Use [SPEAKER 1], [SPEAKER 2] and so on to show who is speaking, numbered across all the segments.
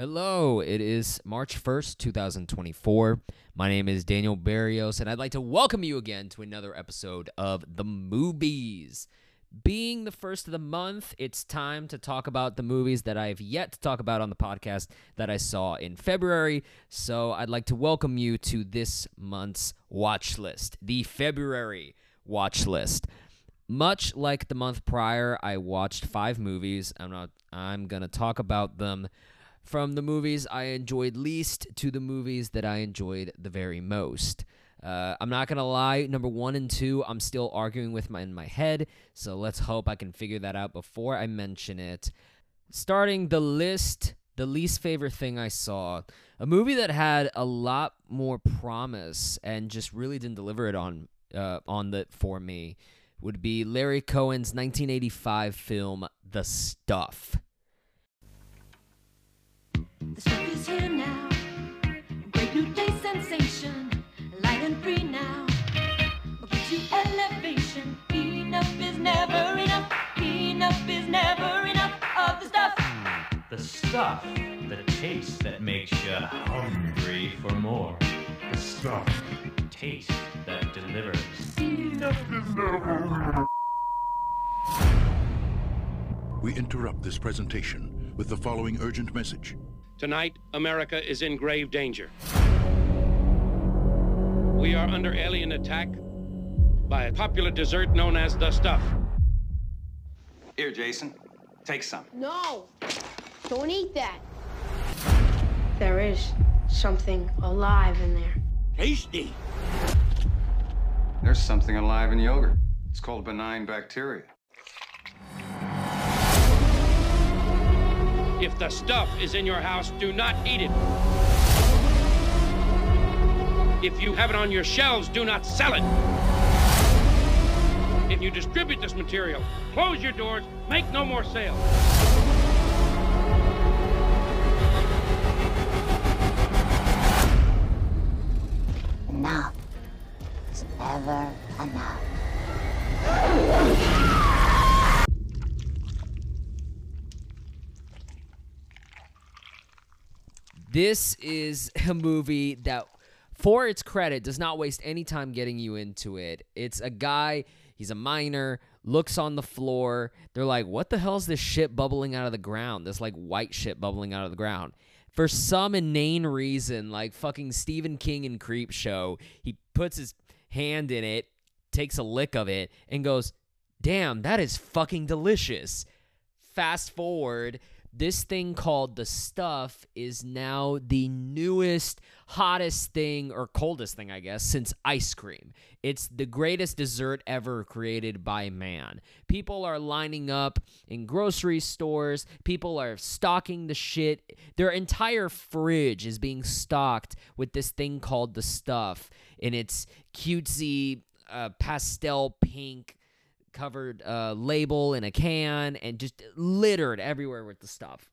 [SPEAKER 1] Hello, it is March 1st, 2024. My name is Daniel Barrios, and I'd like to welcome you again to another episode of The Movies. Being the first of the month, it's time to talk about the movies that I have yet to talk about on the podcast that I saw in February. So I'd like to welcome you to this month's watch list, the February watch list. Much like the month prior, I watched 5 movies. I'm going to talk about them from the movies I enjoyed least to the movies that I enjoyed the very most. I'm not going to lie, number 1 and 2, I'm still arguing with in my head, so let's hope I can figure that out before I mention it. Starting the list, the least favorite thing I saw, a movie that had a lot more promise and just really didn't deliver it for me, would be Larry Cohen's 1985 film, The Stuff.
[SPEAKER 2] The stuff is here now, great new day sensation, light and free now, will get you elevation. Enough is never enough, enough is never enough of the stuff.
[SPEAKER 3] The stuff, the taste that makes you hungry for more. The stuff, taste that delivers. Enough is never enough.
[SPEAKER 4] We interrupt this presentation with the following urgent message.
[SPEAKER 5] Tonight, America is in grave danger. We are under alien attack by a popular dessert known as the stuff.
[SPEAKER 6] Here, Jason, take some.
[SPEAKER 7] No, don't eat that.
[SPEAKER 8] There is something alive in there.
[SPEAKER 5] Tasty.
[SPEAKER 6] There's something alive in yogurt. It's called benign bacteria.
[SPEAKER 5] If the stuff is in your house, do not eat it. If you have it on your shelves, do not sell it. If you distribute this material, close your doors, make no more sales.
[SPEAKER 9] Enough is never enough.
[SPEAKER 1] This is a movie that, for its credit, does not waste any time getting you into it. It's a guy, he's a miner, looks on the floor. They're like, what the hell is this shit bubbling out of the ground? This, like, white shit bubbling out of the ground. For some inane reason, like fucking Stephen King in Creepshow, he puts his hand in it, takes a lick of it, and goes, damn, that is fucking delicious. Fast forward, this thing called The Stuff is now the newest, hottest thing, or coldest thing, I guess, since ice cream. It's the greatest dessert ever created by man. People are lining up in grocery stores. People are stocking the shit. Their entire fridge is being stocked with this thing called The Stuff. And it's cutesy, pastel pink, covered label in a can, and just littered everywhere with the stuff.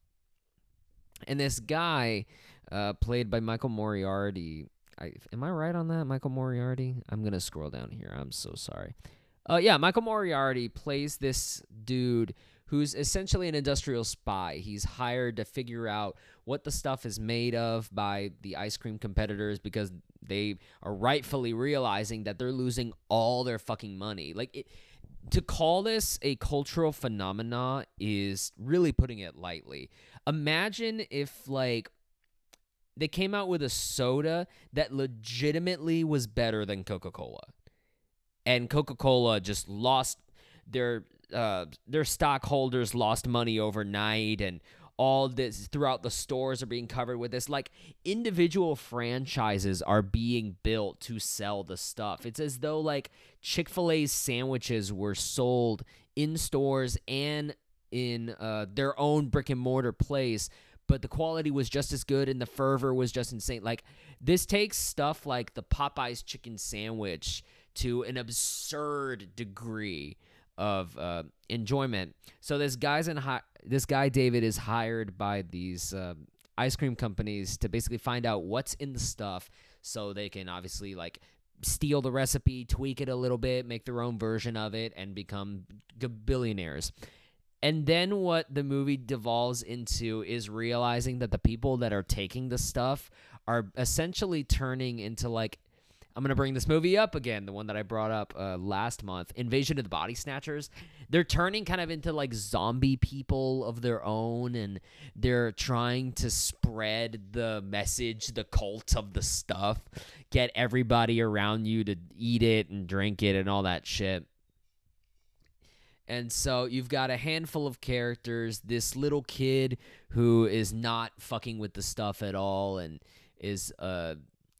[SPEAKER 1] And this guy, played by Michael Moriarty, am I right on that? Michael Moriarty? I'm gonna scroll down here. I'm so sorry. Yeah, Michael Moriarty plays this dude who's essentially an industrial spy. He's hired to figure out what the stuff is made of by the ice cream competitors because they are rightfully realizing that they're losing all their fucking money. To call this a cultural phenomena is really putting it lightly. Imagine if, like, they came out with a soda that legitimately was better than Coca-Cola, and Coca-Cola just lost their stockholders lost money overnight, and all this throughout the stores are being covered with this. Like, individual franchises are being built to sell the stuff. It's as though, like, Chick-fil-A's sandwiches were sold in stores and in their own brick-and-mortar place, but the quality was just as good and the fervor was just insane. Like, this takes stuff like the Popeyes chicken sandwich to an absurd degree of enjoyment. So this guy David is hired by these ice cream companies to basically find out what's in the stuff, so they can obviously, like, steal the recipe, tweak it a little bit, make their own version of it, and become billionaires. And then what the movie devolves into is realizing that the people that are taking the stuff are essentially turning into, like, I'm going to bring this movie up again, the one that I brought up last month, Invasion of the Body Snatchers. They're turning kind of into, like, zombie people of their own, and they're trying to spread the message, the cult of the stuff, get everybody around you to eat it and drink it and all that shit. And so you've got a handful of characters, this little kid who is not fucking with the stuff at all and is I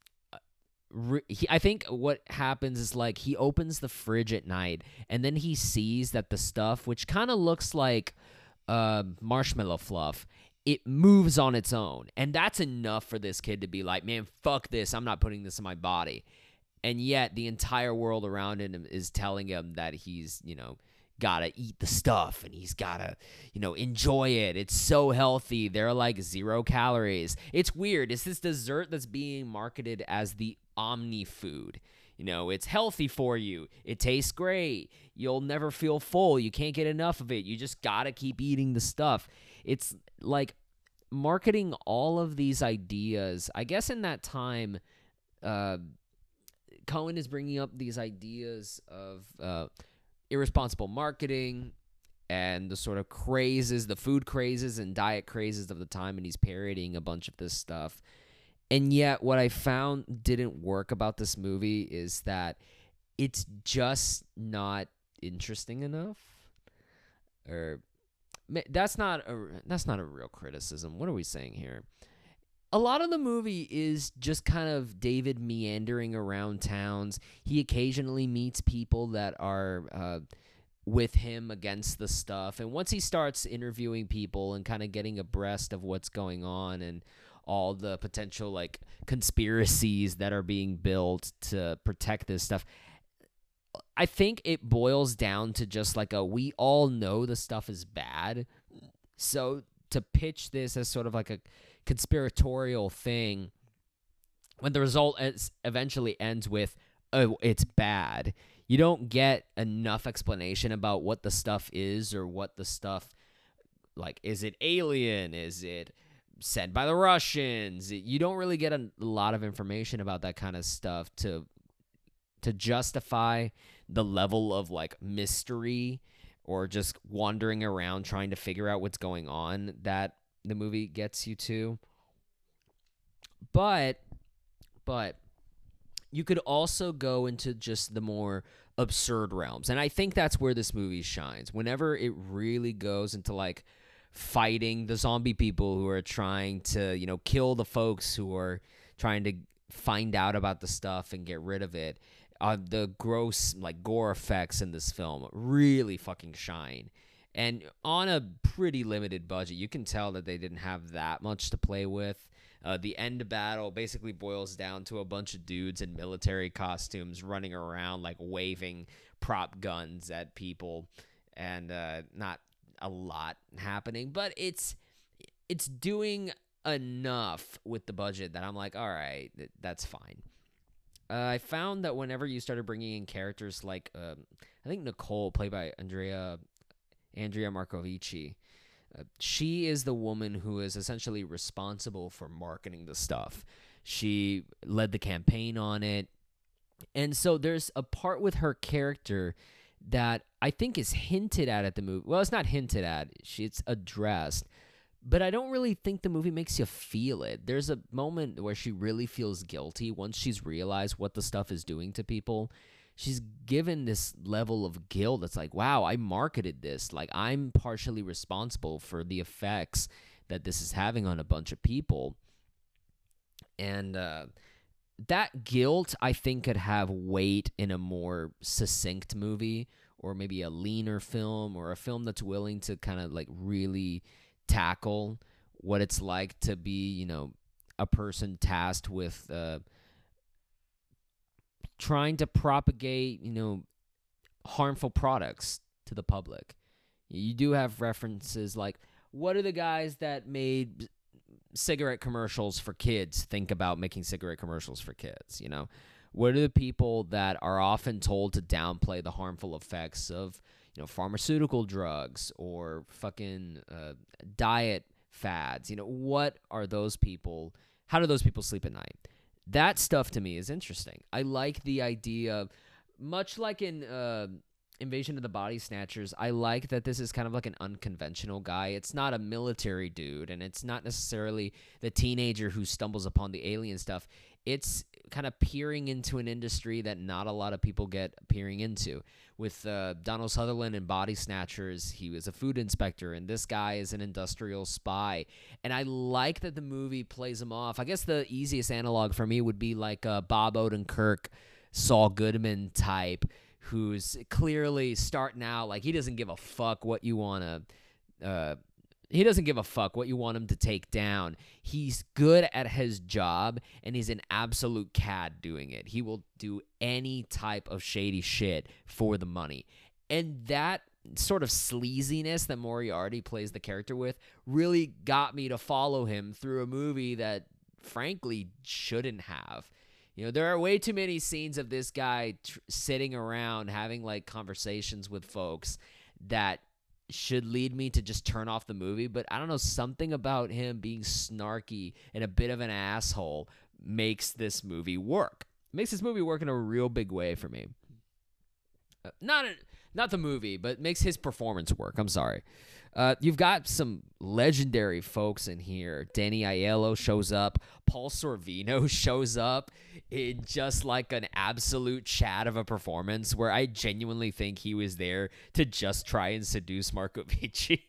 [SPEAKER 1] think what happens is, like, he opens the fridge at night and then he sees that the stuff, which kind of looks like marshmallow fluff, it moves on its own. And that's enough for this kid to be like, man, fuck this. I'm not putting this in my body. And yet the entire world around him is telling him that he's, gotta eat the stuff and he's gotta, enjoy it. It's so healthy. They're like 0 calories. It's weird. It's this dessert that's being marketed as the omni food. It's healthy for you. It tastes great. You'll never feel full. You can't get enough of it. You just gotta keep eating the stuff. It's like marketing all of these ideas. I guess in that time, Cohen is bringing up these ideas of irresponsible marketing and the sort of crazes, the food crazes and diet crazes of the time, and he's parodying a bunch of this stuff. And yet what I found didn't work about this movie is that it's just not interesting enough. Or that's not a real criticism. What are we saying here? A lot of the movie is just kind of David meandering around towns. He occasionally meets people that are with him against the stuff. And once he starts interviewing people and kind of getting abreast of what's going on and all the potential, like, conspiracies that are being built to protect this stuff, I think it boils down to just like we all know the stuff is bad. So to pitch this as sort of like a conspiratorial thing when the result eventually ends with, oh, it's bad, you don't get enough explanation about what the stuff is or what the stuff, like, is it alien? Is it sent by the Russians? You don't really get a lot of information about that kind of stuff to justify the level of, like, mystery or just wandering around trying to figure out what's going on that the movie gets you to. But you could also go into just the more absurd realms. And I think that's where this movie shines. Whenever it really goes into, like, fighting the zombie people who are trying to, kill the folks who are trying to find out about the stuff and get rid of it. The gross, like, gore effects in this film really fucking shine. And on a pretty limited budget, you can tell that they didn't have that much to play with. The end battle basically boils down to a bunch of dudes in military costumes running around, like, waving prop guns at people, and not a lot happening. But it's doing enough with the budget that I'm like, all right, that's fine. I found that whenever you started bringing in characters like, I think Nicole, played by Andrea Marcovici, she is the woman who is essentially responsible for marketing the stuff. She led the campaign on it. And so there's a part with her character that I think is hinted at the movie. Well, it's not hinted at. It's addressed. But I don't really think the movie makes you feel it. There's a moment where she really feels guilty once she's realized what the stuff is doing to people. She's given this level of guilt that's like, wow, I marketed this. Like, I'm partially responsible for the effects that this is having on a bunch of people. And that guilt, I think, could have weight in a more succinct movie, or maybe a leaner film, or a film that's willing to kind of, like, really tackle what it's like to be, a person tasked with trying to propagate, harmful products to the public. You do have references like, what are the guys that made cigarette commercials for kids think about making cigarette commercials for kids? What are the people that are often told to downplay the harmful effects of, pharmaceutical drugs or fucking diet fads. What are those people? How do those people sleep at night? That stuff to me is interesting. I like the idea, much like in Invasion of the Body Snatchers, I like that this is kind of like an unconventional guy. It's not a military dude, and it's not necessarily the teenager who stumbles upon the alien stuff. It's kind of peering into an industry that not a lot of people get peering into. With Donald Sutherland in Body Snatchers, he was a food inspector, and this guy is an industrial spy. And I like that the movie plays him off. I guess the easiest analog for me would be like a Bob Odenkirk, Saul Goodman type, who's clearly starting out like he doesn't give a fuck what you want to he doesn't give a fuck what you want him to take down. He's good at his job, and he's an absolute cad doing it. He will do any type of shady shit for the money. And that sort of sleaziness that Moriarty plays the character with really got me to follow him through a movie that frankly shouldn't have. There are way too many scenes of this guy sitting around having like conversations with folks that should lead me to just turn off the movie. But I don't know, something about him being snarky and a bit of an asshole makes this movie work. Makes this movie work in a real big way for me. Not the movie, but makes his performance work. I'm sorry. You've got some legendary folks in here. Danny Aiello shows up. Paul Sorvino shows up in just like an absolute chat of a performance where I genuinely think he was there to just try and seduce Marco Vici.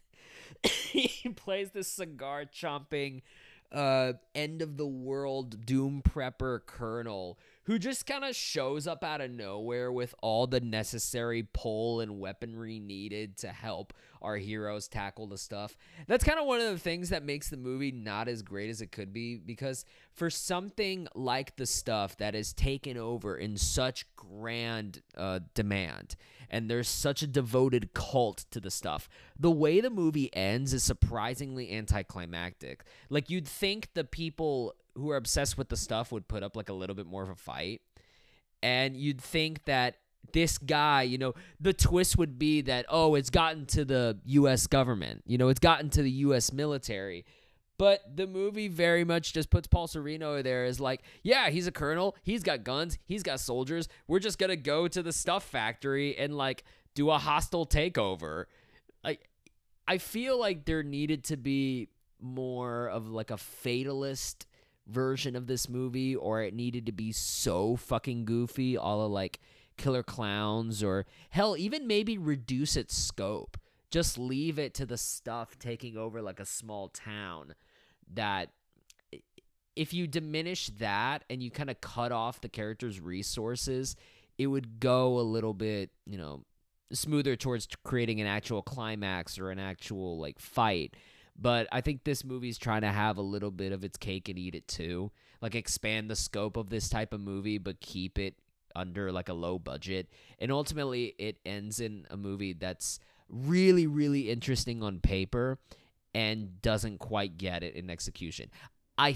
[SPEAKER 1] He plays this cigar chomping end of the world doom prepper colonel who just kind of shows up out of nowhere with all the necessary pull and weaponry needed to help our heroes tackle the stuff. That's kind of one of the things that makes the movie not as great as it could be, because for something like The Stuff that is taken over in such grand demand, and there's such a devoted cult to the stuff, the way the movie ends is surprisingly anticlimactic. Like, you'd think the people who are obsessed with the stuff would put up like a little bit more of a fight, and you'd think that this guy, the twist would be that, oh, it's gotten to the U.S. government, it's gotten to the U.S. military. But the movie very much just puts Paul Sorvino there as like, yeah, he's a colonel, he's got guns, he's got soldiers, we're just gonna go to the stuff factory and like do a hostile takeover. Like, I feel like there needed to be more of like a fatalist version of this movie, or it needed to be so fucking goofy, all of like Killer Clowns, or hell, even maybe reduce its scope. Just leave it to the stuff taking over like a small town. That if you diminish that and you kind of cut off the character's resources, it would go a little bit, smoother towards creating an actual climax or an actual like fight. But I think this movie's trying to have a little bit of its cake and eat it too. Like, expand the scope of this type of movie, but keep it under like a low budget. And ultimately, it ends in a movie that's really, really interesting on paper and doesn't quite get it in execution. I'm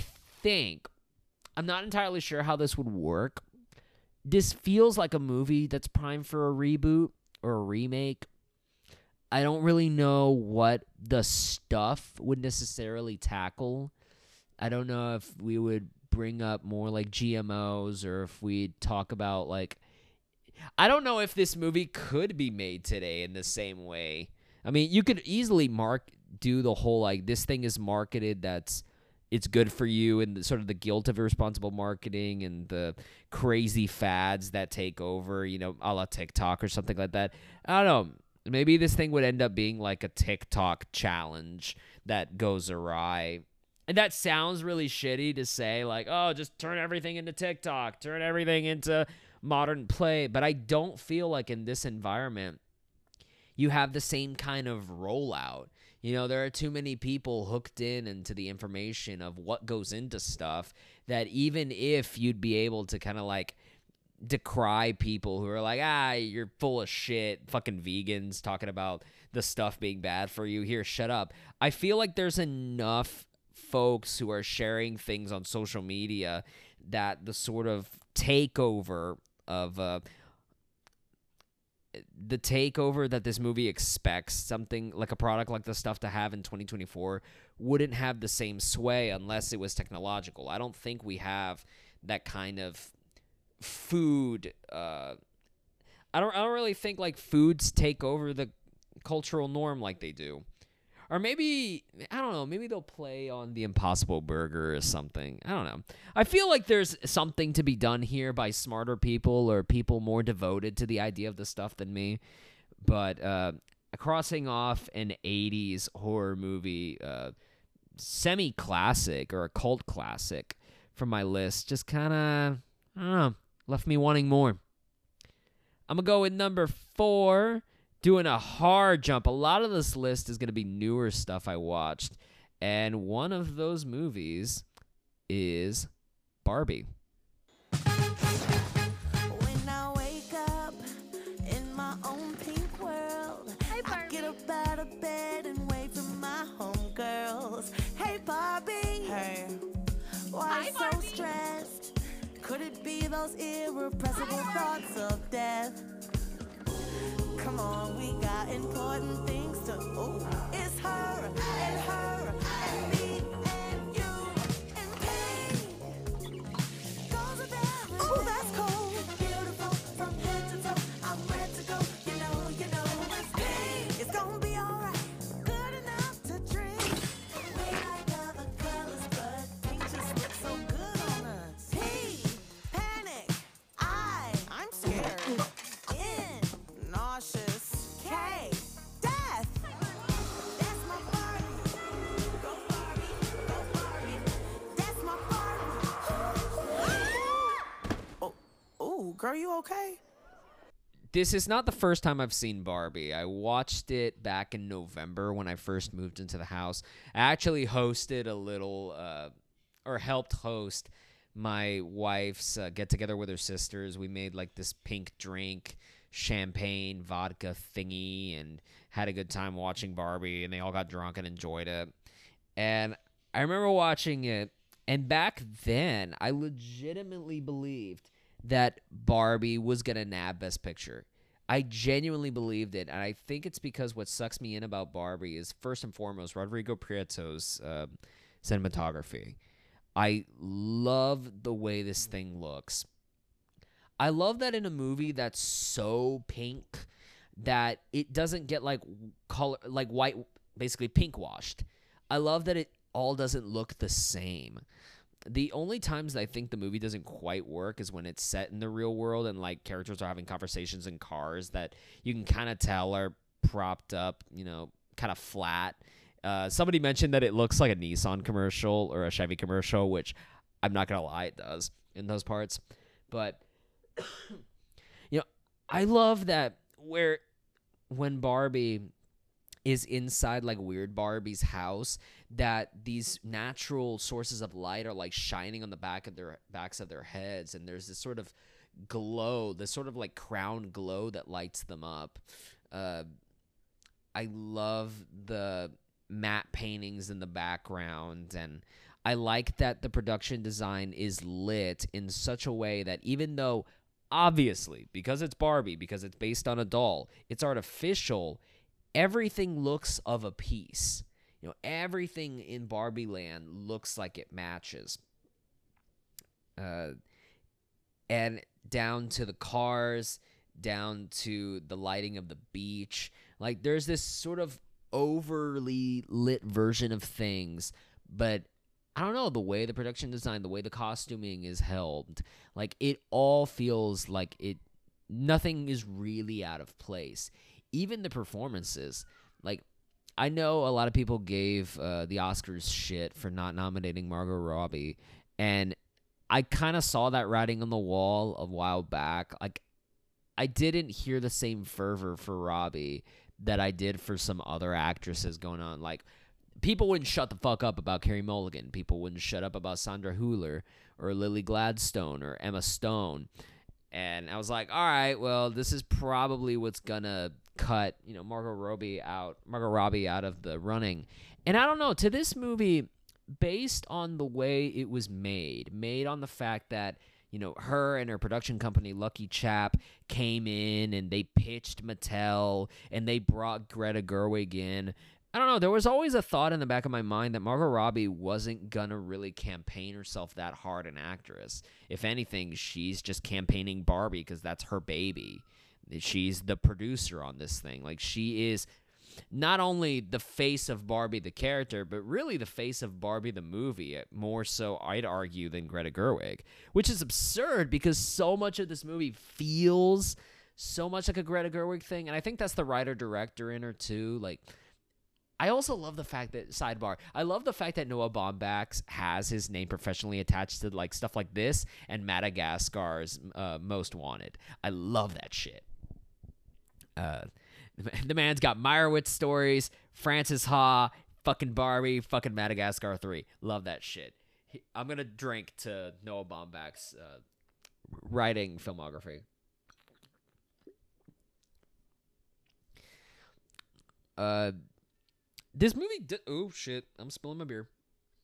[SPEAKER 1] not entirely sure how this would work. This feels like a movie that's primed for a reboot or a remake. I don't really know what The Stuff would necessarily tackle. I don't know if we would bring up more like GMOs, or if we'd talk about like, I don't know if this movie could be made today in the same way. I mean, you could easily do the whole like, this thing is marketed it's good for you, and the, sort of the guilt of irresponsible marketing and the crazy fads that take over, a la TikTok or something like that. I don't know. Maybe this thing would end up being like a TikTok challenge that goes awry. And that sounds really shitty to say, like, oh, just turn everything into TikTok, turn everything into modern play. But I don't feel like in this environment you have the same kind of rollout. There are too many people hooked into the information of what goes into stuff that even if you'd be able to kind of like decry people who are like, you're full of shit, fucking vegans talking about the stuff being bad for you, here, shut up. I feel like there's enough folks who are sharing things on social media that the sort of takeover of the takeover that this movie expects something like a product like the stuff to have in 2024 wouldn't have the same sway unless it was technological. I don't think we have that kind of food. I don't really think like foods take over the cultural norm like they do. Or maybe, I don't know, maybe they'll play on the Impossible Burger or something. I don't know. I feel like there's something to be done here by smarter people or people more devoted to the idea of this stuff than me. But crossing off an 80s horror movie, semi-classic or a cult classic from my list just kind of, I don't know, left me wanting more. I'm going to go with number 4. Doing a hard jump. A lot of this list is going to be newer stuff I watched. And one of those movies is Barbie.
[SPEAKER 10] When I wake up in my own pink world, I get up out of bed and wait for my homegirls. Hey, Barbie. Hey. Why so stressed? Could it be those irrepressible thoughts of death? Come on, we got important things to. Ooh, it's her and her and me and you and pain. Goes with them. Ooh, that's cool. Beautiful from head to toe. I'm ready to go. You know, it's pain. It's gonna be alright. Good enough to drink. We like other colors, but pink just looks so good on us. P, panic. I'm scared. Nauseous. K, death. That's my Barbie. Go Barbie, go Barbie. That's my Barbie. Oh, girl, you okay?
[SPEAKER 1] This is not the first time I've seen Barbie. I watched it back in November when I first moved into the house. I actually hosted a little, or helped host my wife's get-together with her sisters. We made like this pink drink, champagne, vodka thingy, and had a good time watching Barbie, and they all got drunk and enjoyed it. And I remember watching it, and back then, I legitimately believed that Barbie was going to nab Best Picture. I genuinely believed it, and I think it's because what sucks me in about Barbie is, first and foremost, Rodrigo Prieto's cinematography. I love the way this thing looks. I love that in a movie that's so pink that it doesn't get like color, like white, basically pink washed. I love that it all doesn't look the same. The only times that I think the movie doesn't quite work is when it's set in the real world and like characters are having conversations in cars that you can kind of tell are propped up, you know, kind of flat. Somebody mentioned that it looks like a Nissan commercial or a Chevy commercial, which I'm not gonna lie, it does in those parts. But you know, I love that when Barbie is inside like Weird Barbie's house, that these natural sources of light are like shining on the backs of their heads, and there's this sort of glow, this sort of like crown glow that lights them up. I love the matte paintings in the background, and I like that the production design is lit in such a way that even though obviously, because it's Barbie, because it's based on a doll, it's artificial, everything looks of a piece. You know, everything in Barbie Land looks like it matches. And down to the cars, down to the lighting of the beach. Like, there's this sort of overly lit version of things, but I don't know, the way the production design, the way the costuming is held, like, it all feels like nothing is really out of place. Even the performances, like, I know a lot of people gave the Oscars shit for not nominating Margot Robbie, and I kind of saw that writing on the wall a while back. Like, I didn't hear the same fervor for Robbie that I did for some other actresses going on. Like, people wouldn't shut the fuck up about Carey Mulligan. People wouldn't shut up about Sandra Hüller or Lily Gladstone or Emma Stone. And I was like, all right, well, this is probably what's gonna cut, you know, Margot Robbie out of the running. And I don't know, to this movie, based on the way it was made on the fact that, you know, her and her production company, Lucky Chap, came in and they pitched Mattel and they brought Greta Gerwig in. I don't know. There was always a thought in the back of my mind that Margot Robbie wasn't going to really campaign herself that hard an actress. If anything, she's just campaigning Barbie because that's her baby. She's the producer on this thing. Like, she is not only the face of Barbie the character, but really the face of Barbie the movie, more so, I'd argue, than Greta Gerwig, which is absurd because so much of this movie feels so much like a Greta Gerwig thing, and I think that's the writer-director in her, too. Like, I also love the fact that, sidebar, I love the fact that Noah Baumbach has his name professionally attached to, like, stuff like this and Madagascar's Most Wanted. I love that shit. The man's got Meyerowitz stories, Francis Ha, fucking Barbie, fucking Madagascar 3. Love that shit. I'm going to drink to Noah Baumbach's writing filmography. This movie... oh, shit. I'm spilling my beer.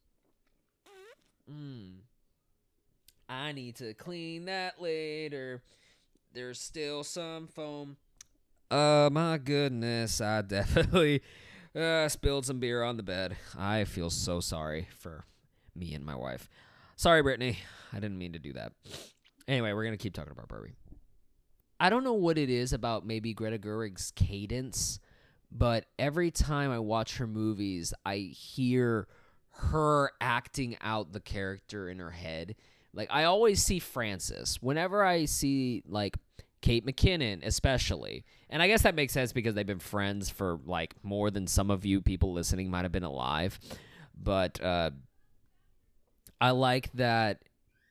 [SPEAKER 1] I need to clean that later. There's still some foam. My goodness, I definitely spilled some beer on the bed. I feel so sorry for me and my wife. Sorry, Brittany. I didn't mean to do that. Anyway, we're going to keep talking about Barbie. I don't know what it is about maybe Greta Gerwig's cadence, but every time I watch her movies, I hear her acting out the character in her head. Like, I always see Frances. Whenever I see, like, Kate McKinnon, especially. And I guess that makes sense because they've been friends for, like, more than some of you people listening might have been alive. But I like that,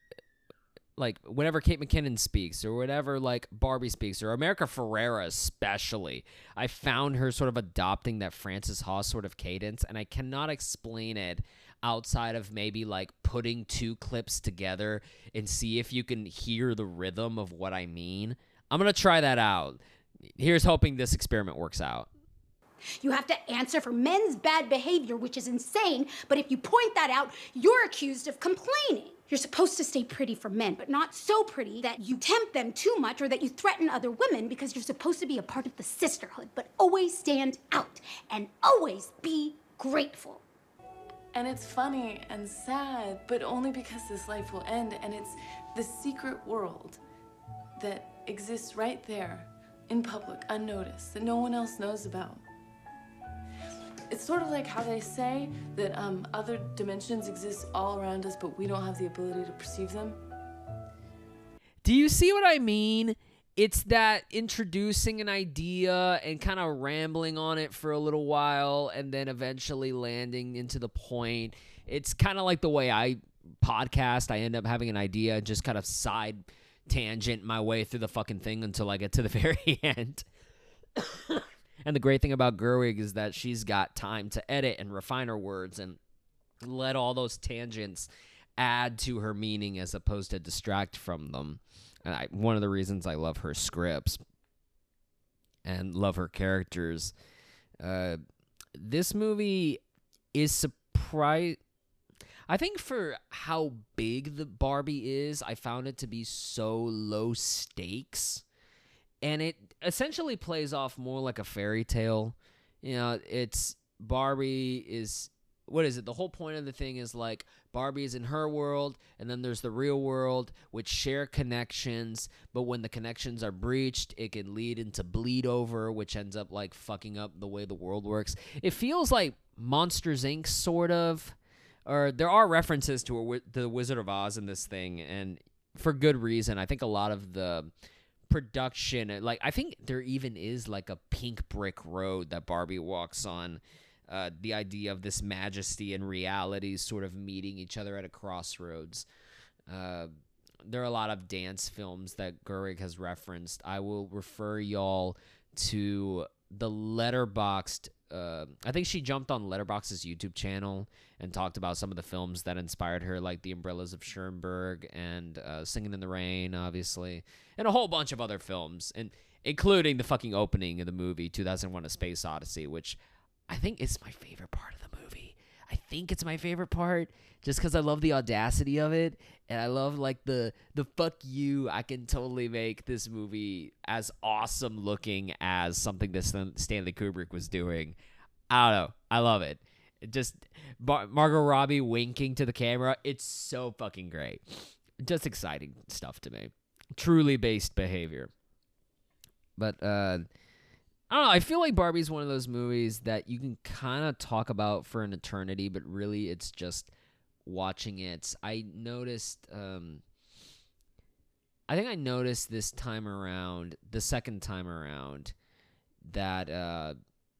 [SPEAKER 1] like, whenever Kate McKinnon speaks or whenever, like, Barbie speaks or America Ferrera especially, I found her sort of adopting that Frances Ha sort of cadence, and I cannot explain it outside of maybe, like, putting two clips together and see if you can hear the rhythm of what I mean. I'm going to try that out. Here's hoping this experiment works out.
[SPEAKER 11] You have to answer for men's bad behavior, which is insane, but if you point that out, you're accused of complaining. You're supposed to stay pretty for men, but not so pretty that you tempt them too much or that you threaten other women, because you're supposed to be a part of the sisterhood, but always stand out and always be grateful.
[SPEAKER 12] And it's funny and sad, but only because this life will end, and it's the secret world that exists right there in public, unnoticed, that no one else knows about. It's sort of like how they say that other dimensions exist all around us, but we don't have the ability to perceive them.
[SPEAKER 1] Do you see what I mean? It's that introducing an idea and kind of rambling on it for a little while and then eventually landing into the point. It's kind of like the way I podcast. I end up having an idea and just kind of side tangent my way through the fucking thing until I get to the very end. And the great thing about Gerwig is that she's got time to edit and refine her words and let all those tangents add to her meaning as opposed to distract from them. And one of the reasons I love her scripts and love her characters. This movie is surprised. I think for how big the Barbie is, I found it to be so low stakes. And it essentially plays off more like a fairy tale. You know, it's Barbie is, what is it? The whole point of the thing is like Barbie is in her world, and then there's the real world, which share connections. But when the connections are breached, it can lead into bleed over, which ends up like fucking up the way the world works. It feels like Monsters, Inc. sort of. Or there are references to the Wizard of Oz in this thing, and for good reason. I think a lot of the production, like I think there even is like a pink brick road that Barbie walks on. The idea of this majesty and reality sort of meeting each other at a crossroads. There are a lot of dance films that Gerwig has referenced. I will refer y'all to the Letterboxd. I think she jumped on Letterboxd's YouTube channel and talked about some of the films that inspired her, like The Umbrellas of Schoenberg and Singing in the Rain, obviously, and a whole bunch of other films, and including the fucking opening of the movie 2001: A Space Odyssey, which I think is my favorite part of the movie. I think it's my favorite part just because I love the audacity of it. And I love like the fuck you. I can totally make this movie as awesome looking as something that Stanley Kubrick was doing. I don't know. I love it. Just Margot Robbie winking to the camera. It's so fucking great. Just exciting stuff to me. Truly based behavior. But I don't know. I feel like Barbie's one of those movies that you can kind of talk about for an eternity, but really it's just watching it. I noticed, I think I noticed this time around, the second time around, that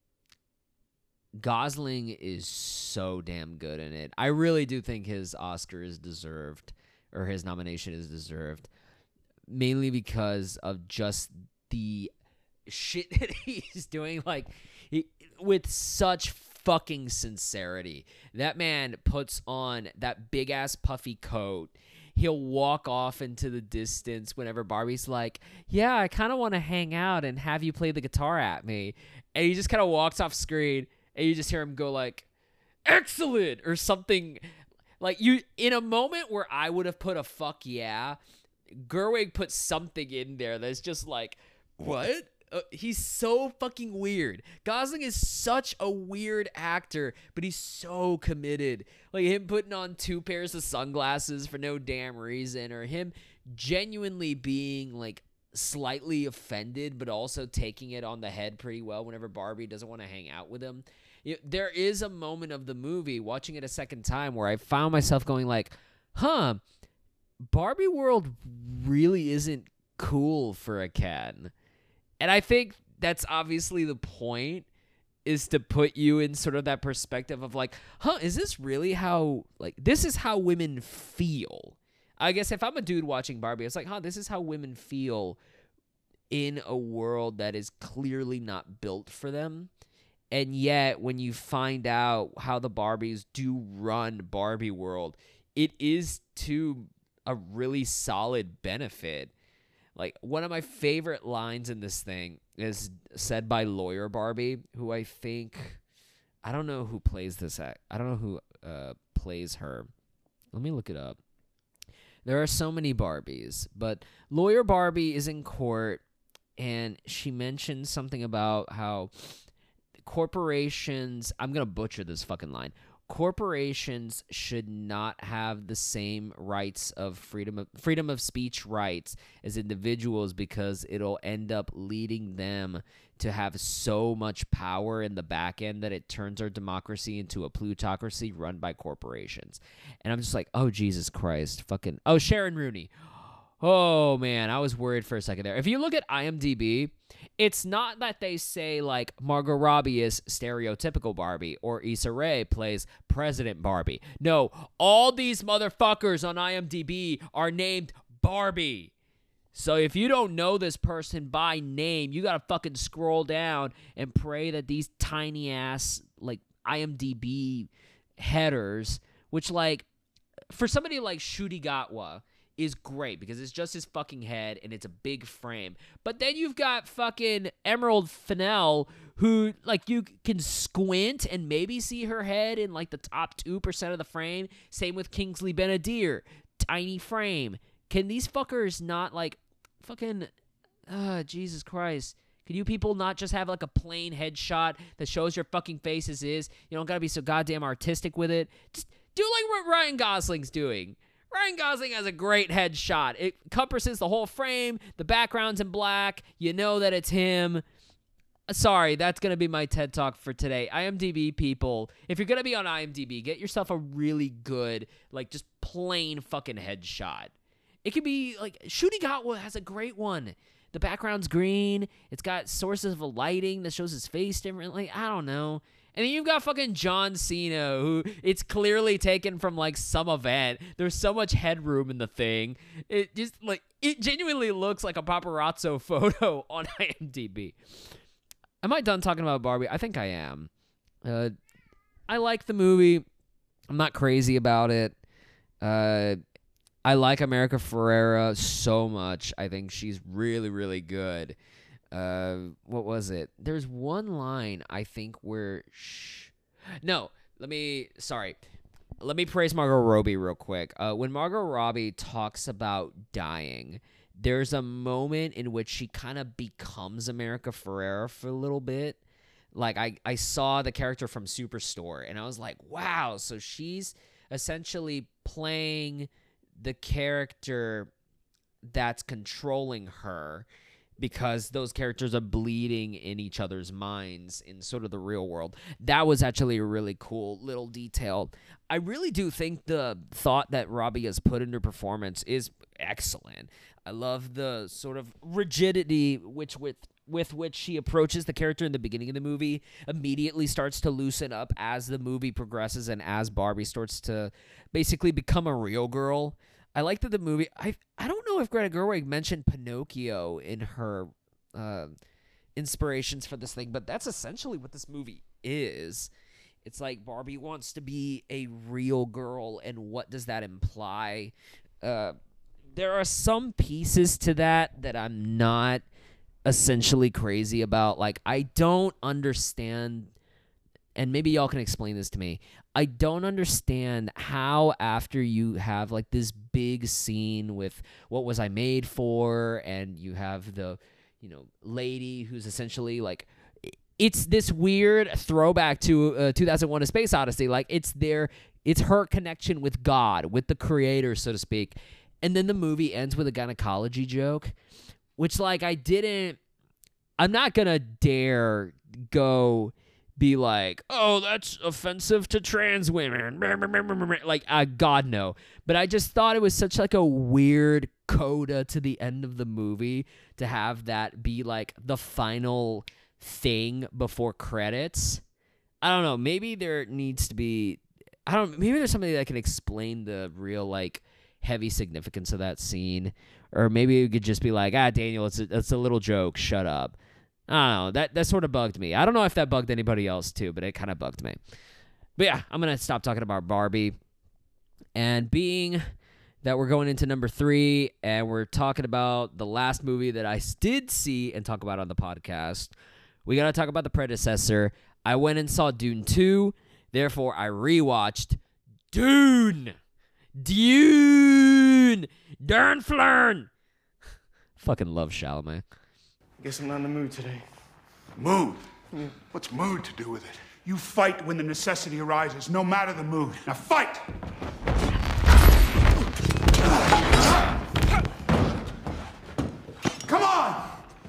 [SPEAKER 1] Gosling is so damn good in it. I really do think his Oscar is deserved, or his nomination is deserved, mainly because of just the shit that he's doing, like, with such fucking sincerity. That man puts on that big ass puffy coat. He'll walk off into the distance whenever Barbie's like, yeah, I kind of want to hang out and have you play the guitar at me. And he just kind of walks off screen, and you just hear him go like, excellent, or something. Like, you, in a moment where I would have put a fuck yeah, Gerwig put something in there that's just like, what? He's so fucking weird. Gosling is such a weird actor, but he's so committed. Like him putting on 2 pairs of sunglasses for no damn reason, or him genuinely being like slightly offended, but also taking it on the head pretty well whenever Barbie doesn't want to hang out with him. There is a moment of the movie, watching it a second time, where I found myself going like, Barbie World really isn't cool for a Ken. And I think that's obviously the point, is to put you in sort of that perspective of like, is this really how, like, this is how women feel. I guess if I'm a dude watching Barbie, it's like, this is how women feel in a world that is clearly not built for them. And yet, when you find out how the Barbies do run Barbie World, it is to a really solid benefit. Like, one of my favorite lines in this thing is said by Lawyer Barbie, who I don't know who plays this act. I don't know who plays her. Let me look it up. There are so many Barbies, but Lawyer Barbie is in court, and she mentions something about how corporations, I'm going to butcher this fucking line, corporations should not have the same rights of freedom of speech rights as individuals, because it'll end up leading them to have so much power in the back end that it turns our democracy into a plutocracy run by corporations. And I'm just like, oh, Jesus Christ. Fucking, oh, Sharon Rooney. Oh, man, I was worried for a second there. If you look at IMDb, it's not that they say, like, Margot Robbie is stereotypical Barbie or Issa Rae plays President Barbie. No, all these motherfuckers on IMDb are named Barbie. So if you don't know this person by name, you gotta fucking scroll down and pray that these tiny-ass, like, IMDb headers, which, like, for somebody like Ncuti Gatwa, is great because it's just his fucking head and it's a big frame. But then you've got fucking Emerald Fennell, who, like, you can squint and maybe see her head in, like, the top 2% of the frame. Same with Kingsley Ben-Adir. Tiny frame. Can these fuckers not, like, fucking, Jesus Christ. Can you people not just have, like, a plain headshot that shows your fucking face as is? You don't gotta be so goddamn artistic with it. Just do like what Ryan Gosling's doing. Ryan Gosling has a great headshot. It encompasses the whole frame. The background's in black. You know that it's him. Sorry, that's going to be my TED Talk for today. IMDb people, if you're going to be on IMDb, get yourself a really good, like, just plain fucking headshot. It could be, like, Ncuti Gatwa has a great one. The background's green. It's got sources of lighting that shows his face differently. I don't know. And then you've got fucking John Cena, who it's clearly taken from, like, some event. There's so much headroom in the thing. It just, like, it genuinely looks like a paparazzo photo on IMDb. Am I done talking about Barbie? I think I am. I like the movie. I'm not crazy about it. I like America Ferrera so much. I think she's really, really good. What was it? There's one line, I think, where... No, Let me praise Margot Robbie real quick. When Margot Robbie talks about dying, there's a moment in which she kind of becomes America Ferrera for a little bit. Like, I saw the character from Superstore, and I was like, wow, so she's essentially playing the character that's controlling her, because those characters are bleeding in each other's minds in sort of the real world. That was actually a really cool little detail. I really do think the thought that Robbie has put into her performance is excellent. I love the sort of rigidity with which she approaches the character in the beginning of the movie, immediately starts to loosen up as the movie progresses and as Barbie starts to basically become a real girl. I like that the movie, I don't know if Greta Gerwig mentioned Pinocchio in her inspirations for this thing, but that's essentially what this movie is. It's like Barbie wants to be a real girl, and what does that imply? There are some pieces to that I'm not essentially crazy about. Like, I don't understand, and maybe y'all can explain this to me. I don't understand how, after you have like this big scene with What Was I Made For, and you have the, lady who's essentially like, it's this weird throwback to 2001: A Space Odyssey. Like, it's her connection with God, with the creator, so to speak. And then the movie ends with a gynecology joke, which, like, I'm not gonna dare go be like, oh, that's offensive to trans women. Like, God, no. But I just thought it was such, like, a weird coda to the end of the movie to have that be, like, the final thing before credits. I don't know. Maybe there needs to be... maybe there's somebody that can explain the real, like, heavy significance of that scene. Or maybe it could just be like, Daniel, it's a little joke. Shut up. I don't know. That sort of bugged me. I don't know if that bugged anybody else too, but it kind of bugged me. But yeah, I'm going to stop talking about Barbie. And being that we're going into number 3, and we're talking about the last movie that I did see and talk about on the podcast, we got to talk about the predecessor. I went and saw Dune 2. Therefore, I rewatched Dune. Darn Flern. Fucking love Chalamet.
[SPEAKER 13] Guess I'm not in the mood today.
[SPEAKER 14] Mood? Yeah. What's mood to do with it? You fight when the necessity arises, no matter the mood. Now fight! Come on!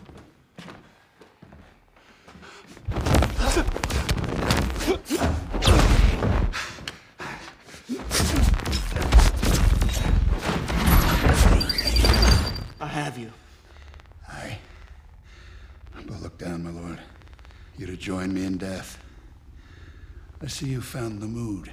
[SPEAKER 13] I have you.
[SPEAKER 14] Aye. But look down, my lord. You're to join me in death. I see you found the mood.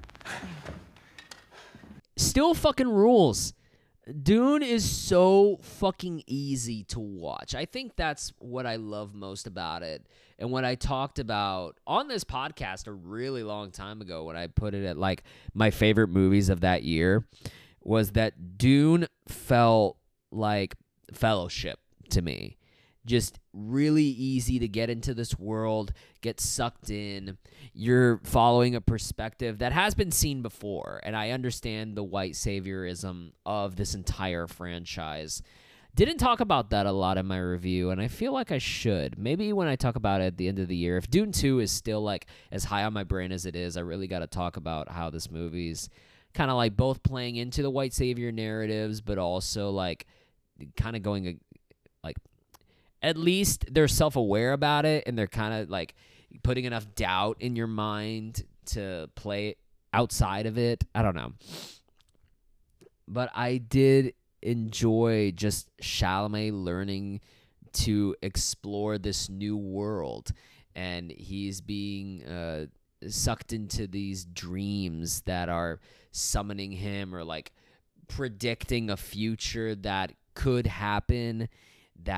[SPEAKER 1] Still fucking rules. Dune is so fucking easy to watch. I think that's what I love most about it. And what I talked about on this podcast a really long time ago, when I put it at like my favorite movies of that year, was that Dune felt like Fellowship to me. Just really easy to get into this world, get sucked in. You're following a perspective that has been seen before, and I understand the white saviorism of this entire franchise. Didn't talk about that a lot in my review, and I feel like I should. Maybe when I talk about it at the end of the year. If Dune 2 is still like as high on my brain as it is, I really got to talk about how this movie's kind of like both playing into the white savior narratives, but also like kind of going like, at least they're self-aware about it, and they're kind of like putting enough doubt in your mind to play outside of it. I don't know. But I did enjoy just Chalamet learning to explore this new world, and he's being sucked into these dreams that are summoning him, or like predicting a future that could happen, that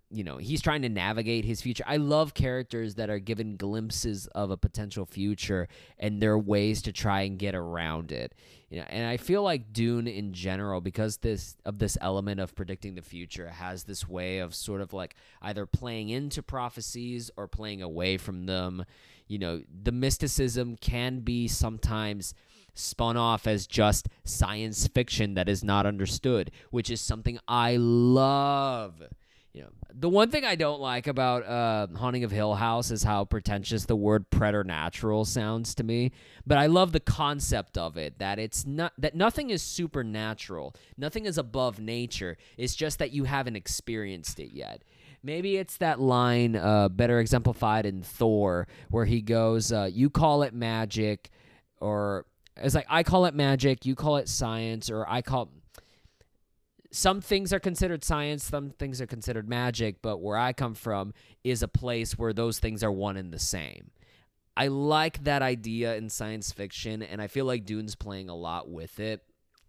[SPEAKER 1] he's trying to navigate his future. I love characters that are given glimpses of a potential future, and there are ways to try and get around it. And I feel like Dune in general, because this element of predicting the future, has this way of sort of like either playing into prophecies or playing away from them. The mysticism can be sometimes spun off as just science fiction that is not understood, which is something I love. The one thing I don't like about Haunting of Hill House is how pretentious the word preternatural sounds to me. But I love the concept of it, that it's not that nothing is supernatural, nothing is above nature. It's just that you haven't experienced it yet. Maybe it's that line better exemplified in Thor, where he goes, "You call it magic," or it's like, "I call it magic, you call it science," or "I call." Some things are considered science, some things are considered magic, but where I come from is a place where those things are one and the same. I like that idea in science fiction, and I feel like Dune's playing a lot with it.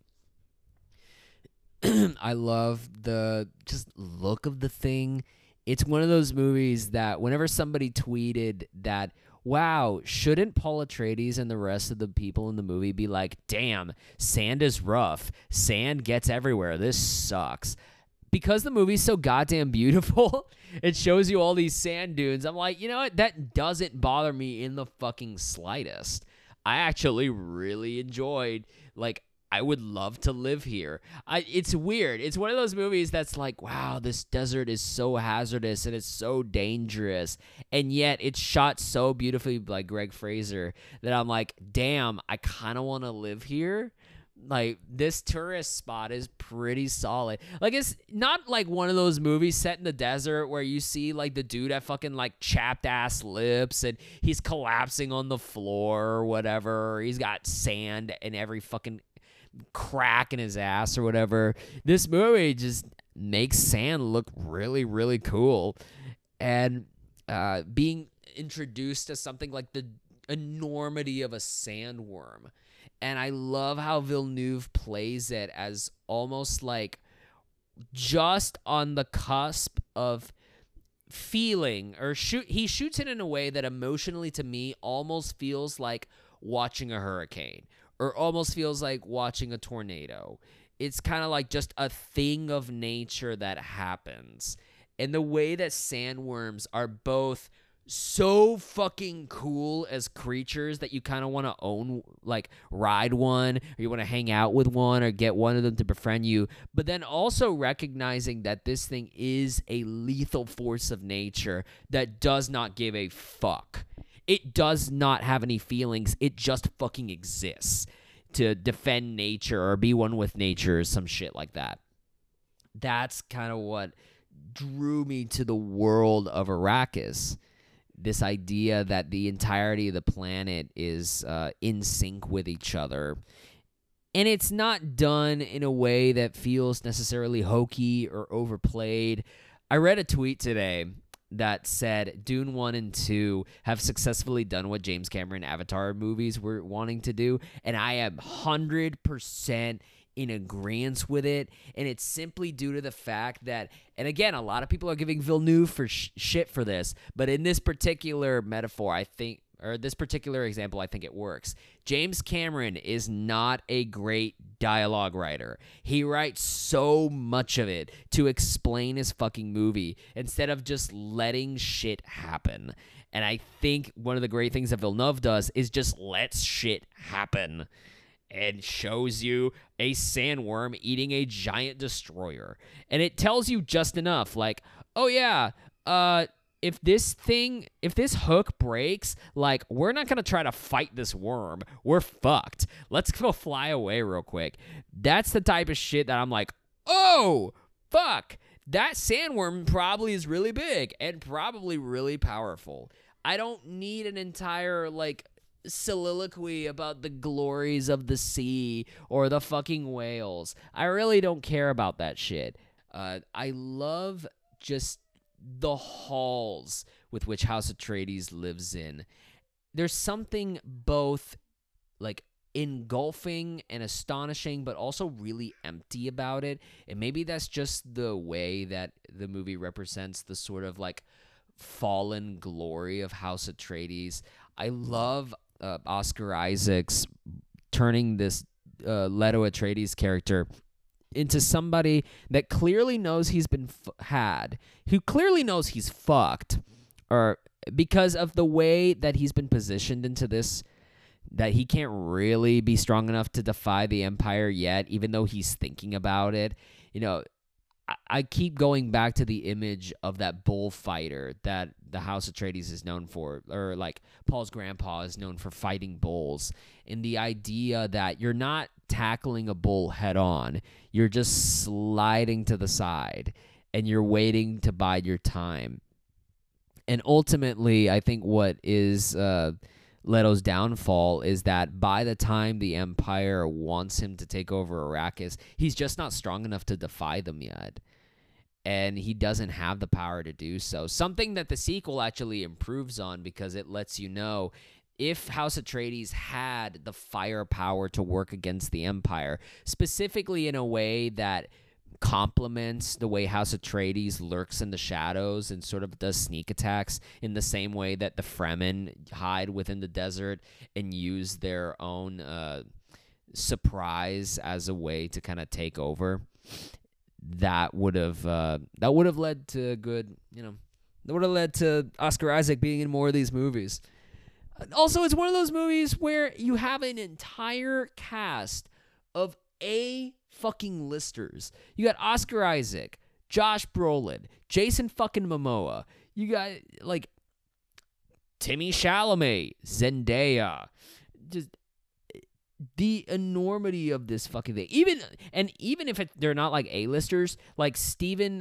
[SPEAKER 1] I love the just look of the thing. It's one of those movies that whenever somebody tweeted that, wow, shouldn't Paul Atreides and the rest of the people in the movie be like, damn, sand is rough. Sand gets everywhere. This sucks. Because the movie's so goddamn beautiful, it shows you all these sand dunes. I'm like, you know what? That doesn't bother me in the fucking slightest. I actually really enjoyed, I would love to live here. It's weird. It's one of those movies that's like, wow, this desert is so hazardous and it's so dangerous. And yet it's shot so beautifully by Greg Fraser that I'm like, damn, I kind of want to live here. This tourist spot is pretty solid. It's not like one of those movies set in the desert where you see the dude have fucking chapped ass lips and he's collapsing on the floor or whatever. Or he's got sand in every fucking crack in his ass or whatever. This movie just makes sand look really, really cool. And being introduced to something like the enormity of a sandworm. And I love how Villeneuve plays it as almost just on the cusp of feeling, or he shoots it in a way that emotionally to me almost feels like watching a hurricane, or almost feels like watching a tornado. It's kind of like just a thing of nature that happens. And the way that sandworms are both so fucking cool as creatures that you kind of want to own, ride one, or you want to hang out with one, or get one of them to befriend you. But then also recognizing that this thing is a lethal force of nature that does not give a fuck. It does not have any feelings. It just fucking exists to defend nature or be one with nature or some shit like that. That's kind of what drew me to the world of Arrakis. This idea that the entirety of the planet is in sync with each other. And it's not done in a way that feels necessarily hokey or overplayed. I read a tweet today that said Dune 1 and 2 have successfully done what James Cameron Avatar movies were wanting to do, and I am 100% in agreement with it. And it's simply due to the fact that, and again, a lot of people are giving Villeneuve for shit for this, but in this particular metaphor, I think, or this particular example, I think it works. James Cameron is not a great dialogue writer. He writes so much of it to explain his fucking movie instead of just letting shit happen. And I think one of the great things that Villeneuve does is just lets shit happen and shows you a sandworm eating a giant destroyer. And it tells you just enough, oh yeah, if this hook breaks, we're not going to try to fight this worm. We're fucked. Let's go fly away real quick. That's the type of shit that I'm like, oh, fuck. That sandworm probably is really big and probably really powerful. I don't need an entire, soliloquy about the glories of the sea or the fucking whales. I really don't care about that shit. I love just the halls with which House Atreides lives in. There's something both engulfing and astonishing, but also really empty about it. And maybe that's just the way that the movie represents the sort of like fallen glory of House Atreides. I love Oscar Isaac's turning this Leto Atreides character into somebody that clearly knows he's been who clearly knows he's fucked, or because of the way that he's been positioned into this, that he can't really be strong enough to defy the Empire yet, even though he's thinking about it. You know, I keep going back to the image of that bullfighter that the House Atreides is known for, or like Paul's grandpa is known for fighting bulls, and the idea that you're not tackling a bull head on, you're just sliding to the side, and you're waiting to bide your time. And ultimately, I think what is Leto's downfall is that by the time the Empire wants him to take over Arrakis, he's just not strong enough to defy them yet. And he doesn't have the power to do so. Something that the sequel actually improves on, because it lets you know if House Atreides had the firepower to work against the Empire, specifically in a way that complements the way House Atreides lurks in the shadows and sort of does sneak attacks in the same way that the Fremen hide within the desert and use their own surprise as a way to kind of take over. That would have led to good, that would have led to Oscar Isaac being in more of these movies. Also, it's one of those movies where you have an entire cast of fucking listers. You got Oscar Isaac, Josh Brolin, Jason fucking Momoa. You got like Timmy Chalamet, Zendaya. Just the enormity of this fucking thing. Even if they're not like A-listers, like Stephen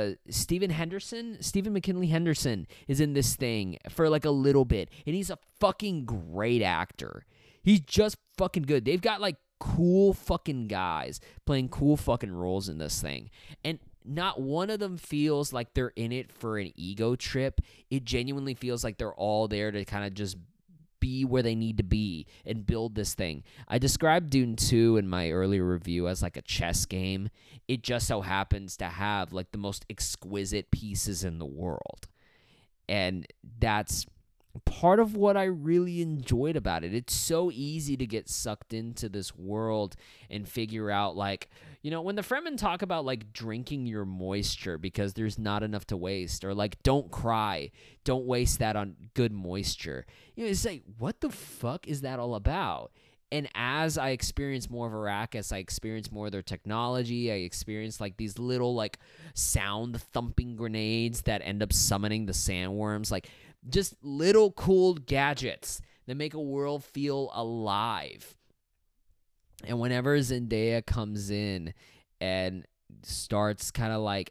[SPEAKER 1] McKinley Henderson is in this thing for like a little bit, and he's a fucking great actor. He's just fucking good. They've got like cool fucking guys playing cool fucking roles in this thing, and not one of them feels like they're in it for an ego trip. It genuinely feels like they're all there to kind of just be where they need to be and build this thing. I described Dune 2 in my earlier review as like a chess game. It just so happens to have like the most exquisite pieces in the world, and that's part of what I really enjoyed about it. It's so easy to get sucked into this world and figure out, like, when the Fremen talk about like drinking your moisture because there's not enough to waste, or like don't cry, don't waste that on good moisture. It's like, what the fuck is that all about? And as I experience more of Arrakis, I experience more of their technology. I experience like these little like sound thumping grenades that end up summoning the sandworms, like just little cool gadgets that make a world feel alive. And whenever Zendaya comes in and starts kind of like,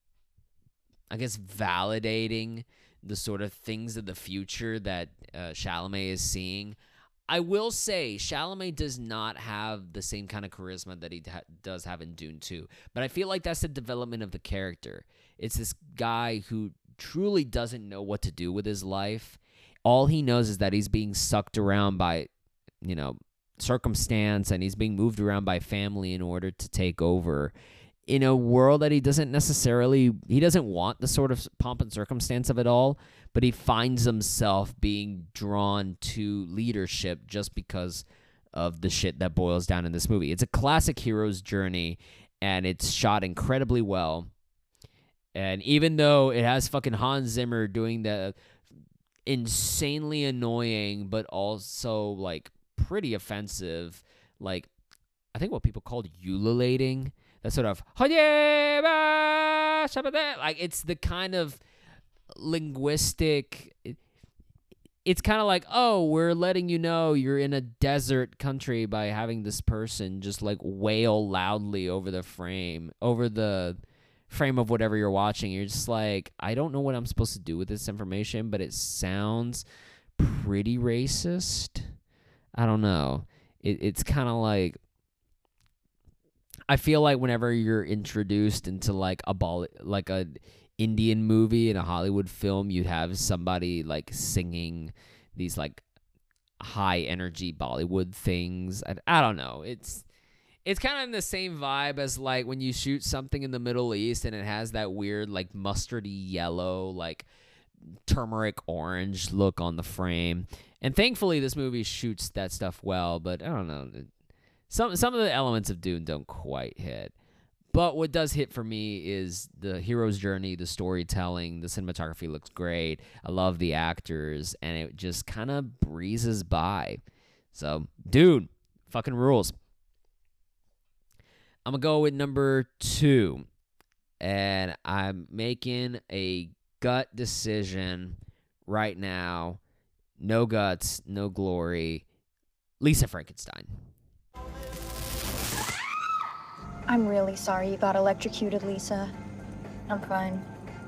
[SPEAKER 1] I guess, validating the sort of things of the future that Chalamet is seeing, I will say Chalamet does not have the same kind of charisma that he does have in Dune 2. But I feel like that's the development of the character. It's this guy who truly doesn't know what to do with his life. All he knows is that he's being sucked around by, circumstance, and he's being moved around by family in order to take over in a world that he doesn't want the sort of pomp and circumstance of it all, but he finds himself being drawn to leadership just because of the shit that boils down in this movie. It's a classic hero's journey, and it's shot incredibly well. And even though it has fucking Hans Zimmer doing the insanely annoying but also like pretty offensive, like I think what people called ululating, that sort of like it's the kind of linguistic, it's kind of like, oh, we're letting you know you're in a desert country by having this person just like wail loudly over the frame of whatever you're watching. You're just like, I don't know what I'm supposed to do with this information, but it sounds pretty racist. I don't know. It's kind of like, I feel like whenever you're introduced into like a Indian movie in a Hollywood film, you'd have somebody like singing these like high energy Bollywood things. I don't know. It's kind of in the same vibe as like when you shoot something in the Middle East and it has that weird like mustardy yellow, like turmeric orange look on the frame. And thankfully this movie shoots that stuff well, but I don't know. Some of the elements of Dune don't quite hit. But what does hit for me is the hero's journey, the storytelling, the cinematography looks great. I love the actors, and it just kind of breezes by. So, Dune, fucking rules. I'm going to go with number 2, and I'm making a gut decision right now. No guts, no glory. Lisa Frankenstein.
[SPEAKER 15] I'm really sorry you got electrocuted, Lisa. I'm fine.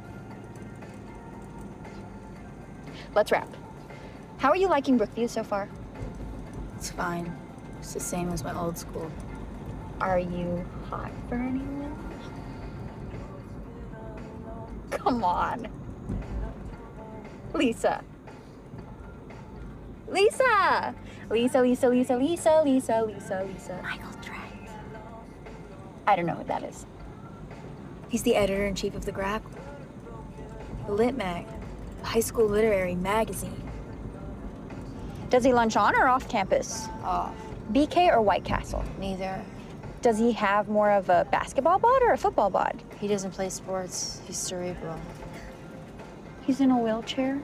[SPEAKER 15] Let's wrap. How are you liking Brookview so far?
[SPEAKER 16] It's fine. It's the same as my old school.
[SPEAKER 15] Are you hot for anyone? Come on. Lisa. Lisa! Lisa, Lisa, Lisa, Lisa, Lisa, Lisa, Lisa.
[SPEAKER 16] Michael Trent.
[SPEAKER 15] I don't know what that is.
[SPEAKER 16] He's the editor-in-chief of The Grackle. The Lit Mag. A high school literary magazine.
[SPEAKER 15] Does he lunch on or off campus?
[SPEAKER 16] Off.
[SPEAKER 15] BK or White Castle?
[SPEAKER 16] Neither.
[SPEAKER 15] Does he have more of a basketball bod or a football bod?
[SPEAKER 16] He doesn't play sports. He's cerebral.
[SPEAKER 15] He's in a wheelchair?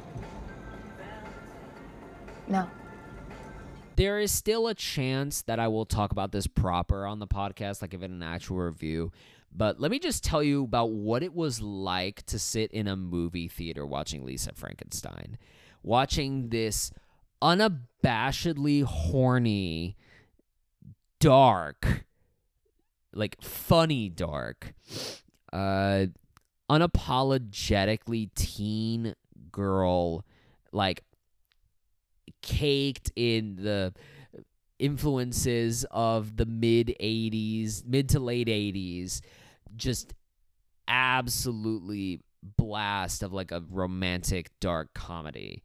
[SPEAKER 16] No.
[SPEAKER 1] There is still a chance that I will talk about this proper on the podcast, like give it an actual review. But let me just tell you about what it was like to sit in a movie theater watching Lisa Frankenstein. Watching this unabashedly horny, dark, like funny dark, unapologetically teen girl, like caked in the influences of the mid to late 80s, just absolutely blast of like a romantic dark comedy.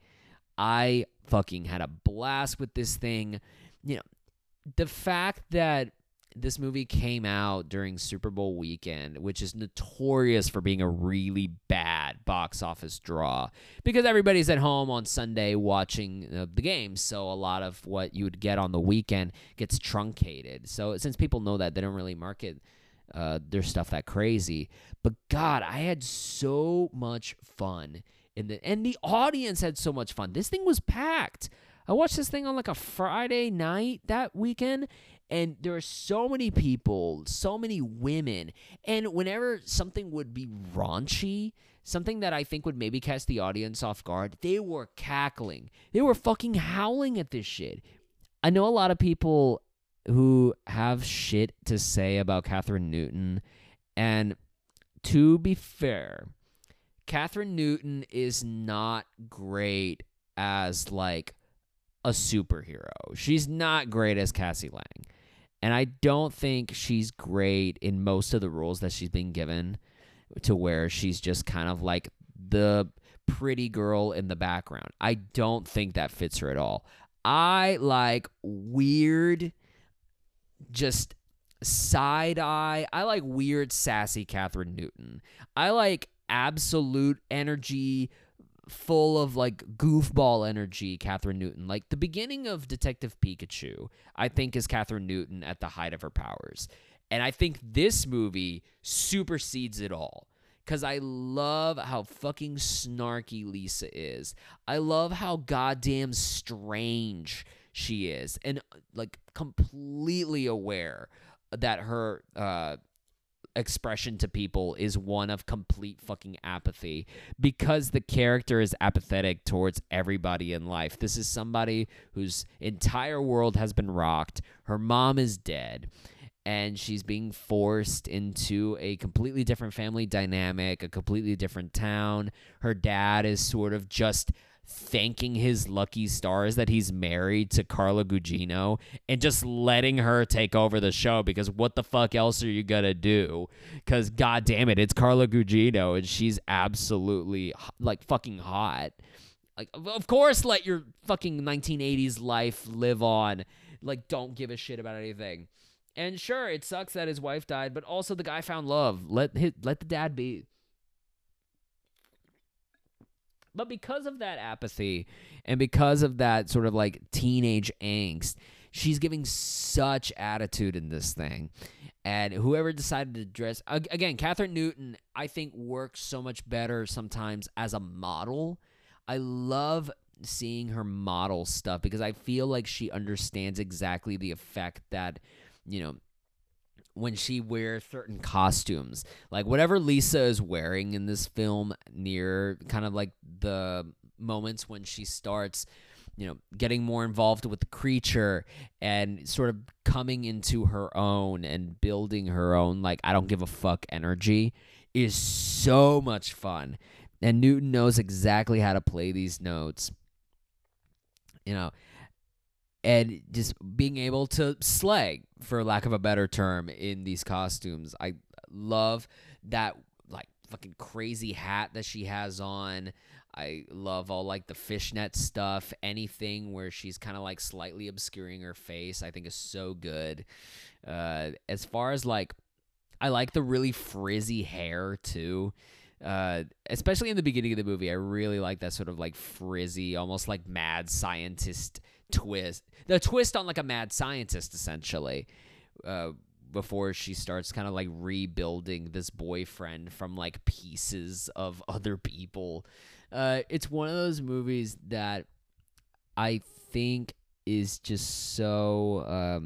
[SPEAKER 1] I fucking had a blast with this thing. You know, the fact that this movie came out during Super Bowl weekend, which is notorious for being a really bad box office draw because everybody's at home on Sunday watching the games. So a lot of what you would get on the weekend gets truncated. So since people know that, they don't really market their stuff that crazy. But God, I had so much fun and the audience had so much fun. This thing was packed. I watched this thing on like a Friday night that weekend, and there are so many people, so many women, and whenever something would be raunchy, something that I think would maybe catch the audience off guard, they were cackling. They were fucking howling at this shit. I know a lot of people who have shit to say about Catherine Newton, and to be fair, Catherine Newton is not great as like a superhero. She's not great as Cassie Lang. And I don't think she's great in most of the roles that she's been given, to where she's just kind of like the pretty girl in the background. I don't think that fits her at all. I like weird, just side eye. I like weird, sassy Catherine Newton. I like absolute energy, full of like goofball energy Catherine Newton. Like the beginning of Detective Pikachu, I think, is Catherine Newton at the height of her powers. And I think this movie supersedes it all. Because I love how fucking snarky Lisa is. I love how goddamn strange she is. And like completely aware that her expression to people is one of complete fucking apathy, because the character is apathetic towards everybody in life. This is somebody whose entire world has been rocked. Her mom is dead, and she's being forced into a completely different family dynamic, a completely different town. Her dad is sort of just thanking his lucky stars that he's married to Carla Gugino and just letting her take over the show, because what the fuck else are you gonna do? Because god damn it, it's Carla Gugino and she's absolutely like fucking hot. Like, of course, let your fucking 1980s life live on. Like, don't give a shit about anything. And sure, it sucks that his wife died, but also the guy found love. Let the dad be. But because of that apathy and because of that sort of like teenage angst, she's giving such attitude in this thing. And whoever decided to dress... Again, Catherine Newton, I think, works so much better sometimes as a model. I love seeing her model stuff because I feel like she understands exactly the effect that, you know, when she wears certain costumes. Like, whatever Lisa is wearing in this film near kind of like the moments when she starts, you know, getting more involved with the creature and sort of coming into her own and building her own, like, I don't give a fuck energy is so much fun. And Newton knows exactly how to play these notes, you know, and just being able to slay, for lack of a better term, in these costumes. I love that, like, fucking crazy hat that she has on. I love all, like, the fishnet stuff. Anything where she's kind of, like, slightly obscuring her face, I think is so good. As far as, like, I like the really frizzy hair, too. Especially in the beginning of the movie, I really like that sort of, like, frizzy, almost like mad scientist twist. The twist on, like, a mad scientist, essentially. Before she starts kind of, like, rebuilding this boyfriend from, like, pieces of other people. It's one of those movies that I think is just so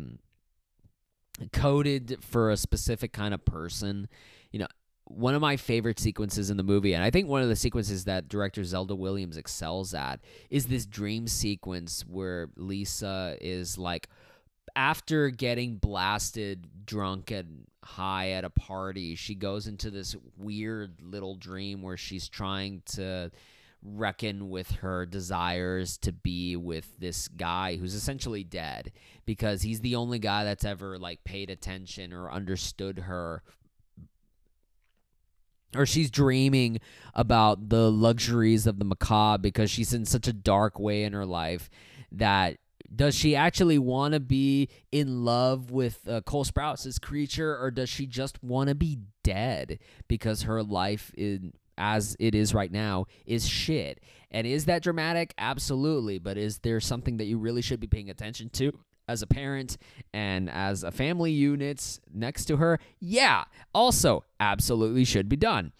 [SPEAKER 1] coded for a specific kind of person. You know, one of my favorite sequences in the movie, and I think one of the sequences that director Zelda Williams excels at, is this dream sequence where Lisa is, like, after getting blasted, drunk, and high at a party, she goes into this weird little dream where she's trying to reckon with her desires to be with this guy who's essentially dead because he's the only guy that's ever, like, paid attention or understood her. Or she's dreaming about the luxuries of the macabre because she's in such a dark way in her life that does she actually want to be in love with Cole Sprouse' creature, or does she just want to be dead because her life, as it is right now, is shit? And is that dramatic? Absolutely. But is there something that you really should be paying attention to as a parent and as a family unit next to her? Yeah, also absolutely should be done.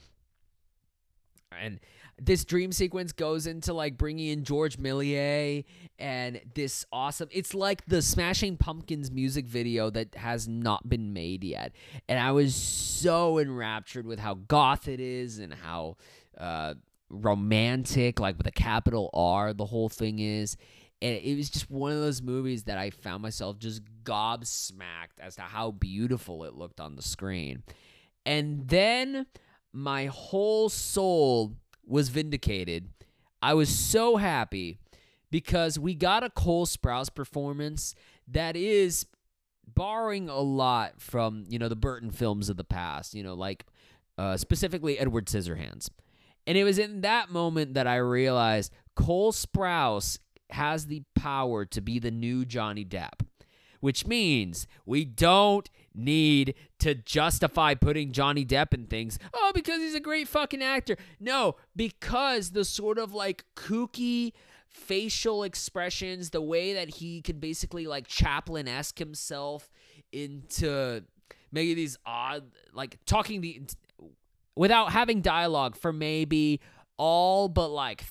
[SPEAKER 1] And this dream sequence goes into, like, bringing in George Millier and this awesome... It's like the Smashing Pumpkins music video that has not been made yet. And I was so enraptured with how goth it is and how romantic, like with a capital R, the whole thing is. And it was just one of those movies that I found myself just gobsmacked as to how beautiful it looked on the screen. And then my whole soul was vindicated. I was so happy because we got a Cole Sprouse performance that is borrowing a lot from, you know, the Burton films of the past, you know, like specifically Edward Scissorhands. And it was in that moment that I realized Cole Sprouse has the power to be the new Johnny Depp, which means we don't need to justify putting Johnny Depp in things. Oh, because he's a great fucking actor. No, because the sort of, like, kooky facial expressions, the way that he can basically, like, Chaplin-esque himself into maybe these odd, like, talking without having dialogue for maybe all but, like,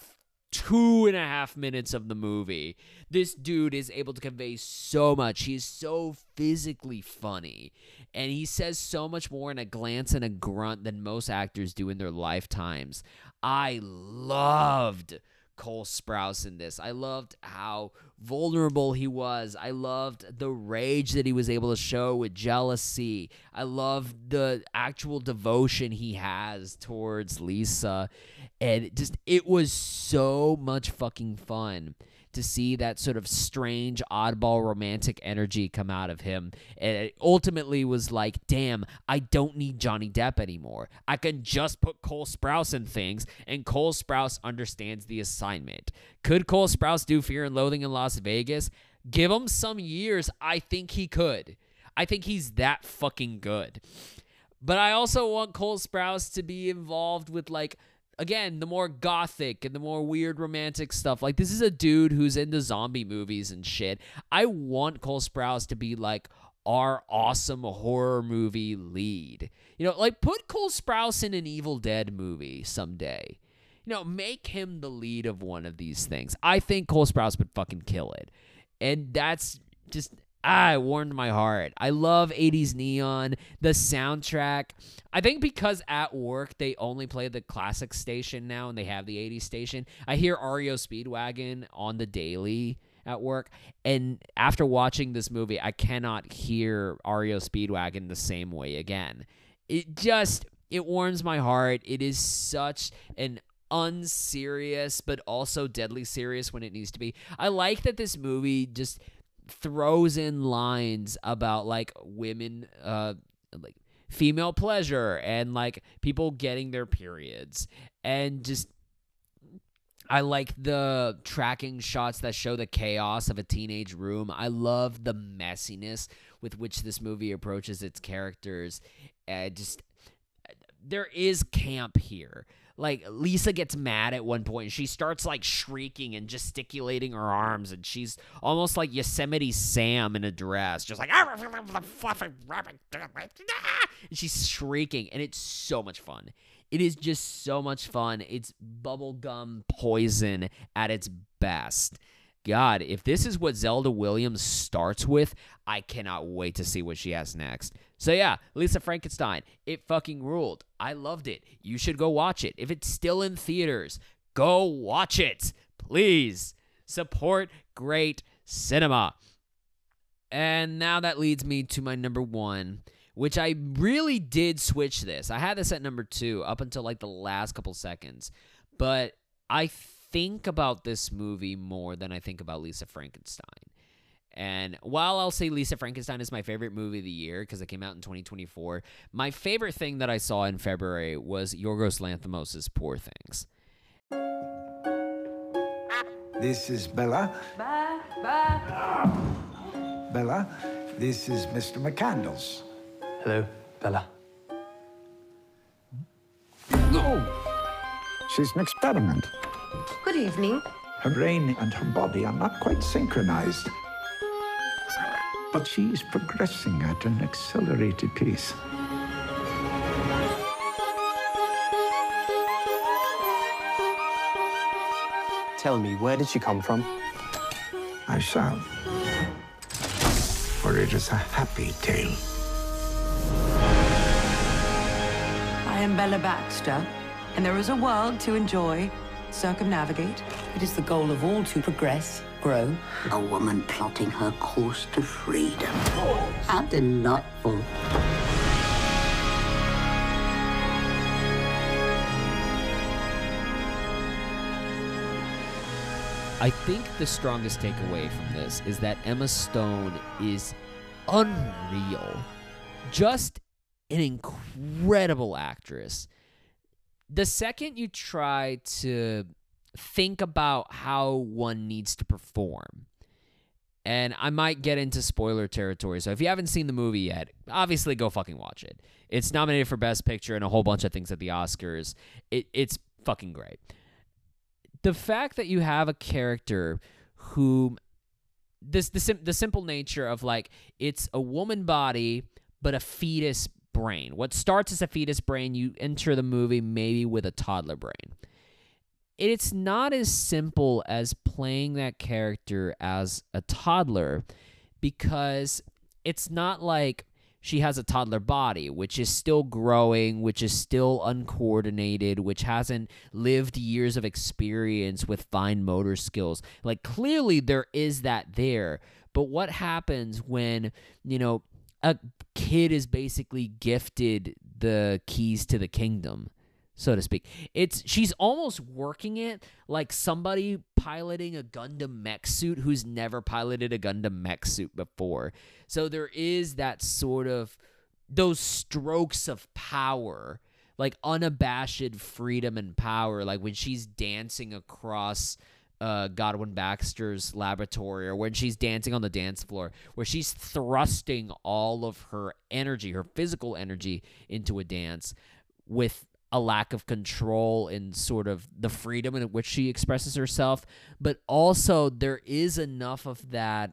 [SPEAKER 1] 2.5 minutes of the movie. This dude is able to convey so much. He's so physically funny. And he says so much more in a glance and a grunt than most actors do in their lifetimes. I loved Cole Sprouse in this. I loved how vulnerable he was. I loved the rage that he was able to show with jealousy. I loved the actual devotion he has towards Lisa. And it was so much fucking fun to see that sort of strange, oddball, romantic energy come out of him. And it ultimately was like, damn, I don't need Johnny Depp anymore. I can just put Cole Sprouse in things, and Cole Sprouse understands the assignment. Could Cole Sprouse do Fear and Loathing in Las Vegas? Give him some years. I think he could. I think he's that fucking good. But I also want Cole Sprouse to be involved with, like, again, the more gothic and the more weird romantic stuff. Like, this is a dude who's into zombie movies and shit. I want Cole Sprouse to be, like, our awesome horror movie lead. You know, like, put Cole Sprouse in an Evil Dead movie someday. You know, make him the lead of one of these things. I think Cole Sprouse would fucking kill it. And that's just... it warmed my heart. I love 80s neon, the soundtrack. I think because at work they only play the classic station now and they have the 80s station, I hear REO Speedwagon on the daily at work. And after watching this movie, I cannot hear REO Speedwagon the same way again. It warms my heart. It is such an unserious but also deadly serious when it needs to be. I like that this movie just throws in lines about, like, women, like female pleasure and, like, people getting their periods, and just I like the tracking shots that show the chaos of a teenage room. I love the messiness with which this movie approaches its characters. There is camp here. Like, Lisa gets mad at one point, and she starts, like, shrieking and gesticulating her arms, and she's almost like Yosemite Sam in a dress, just like, and she's shrieking, and it's so much fun. It is just so much fun. It's bubblegum poison at its best. God, if this is what Zelda Williams starts with, I cannot wait to see what she has next. So yeah, Lisa Frankenstein, it fucking ruled. I loved it. You should go watch it. If it's still in theaters, go watch it. Please support great cinema. And now that leads me to my number one, which I really did switch this. I had this at number 2 up until like the last couple seconds. But I think about this movie more than I think about Lisa Frankenstein. And while I'll say Lisa Frankenstein is my favorite movie of the year because it came out in 2024, my favorite thing that I saw in February was Yorgos Lanthimos' Poor Things.
[SPEAKER 17] This is Bella. Bella, this is Mr. McCandles.
[SPEAKER 18] Hello, Bella.
[SPEAKER 17] Oh, she's an experiment.
[SPEAKER 19] Good evening.
[SPEAKER 17] Her brain and her body are not quite synchronized. But she's progressing at an accelerated pace.
[SPEAKER 18] Tell me, where did she come from?
[SPEAKER 17] I shall. For it is a happy tale.
[SPEAKER 19] I am Bella Baxter, and there is a world to enjoy, circumnavigate. It is the goal of all to progress, grow.
[SPEAKER 9] A woman plotting her course to freedom. How delightful.
[SPEAKER 1] I think the strongest takeaway from this is that Emma Stone is unreal. Just an incredible actress. The second you try to think about how one needs to perform, and I might get into spoiler territory, so if you haven't seen the movie yet, obviously go fucking watch it. It's nominated for Best Picture and a whole bunch of things at the Oscars. It's fucking great. The fact that you have a character who, the simple nature of, like, it's a woman body but a fetus brain. What starts as a fetus brain, you enter the movie maybe with a toddler brain. It's not as simple as playing that character as a toddler, because it's not like she has a toddler body, which is still growing, which is still uncoordinated, which hasn't lived years of experience with fine motor skills. Like, clearly there is that there. But what happens when, a kid is basically gifted the keys to the kingdom, so to speak? She's almost working it like somebody piloting a Gundam mech suit who's never piloted a Gundam mech suit before. So there is that sort of, those strokes of power, like unabashed freedom and power, like when she's dancing across Godwin Baxter's laboratory, or when she's dancing on the dance floor, where she's thrusting all of her energy, her physical energy, into a dance with a lack of control and sort of the freedom in which she expresses herself. But also there is enough of that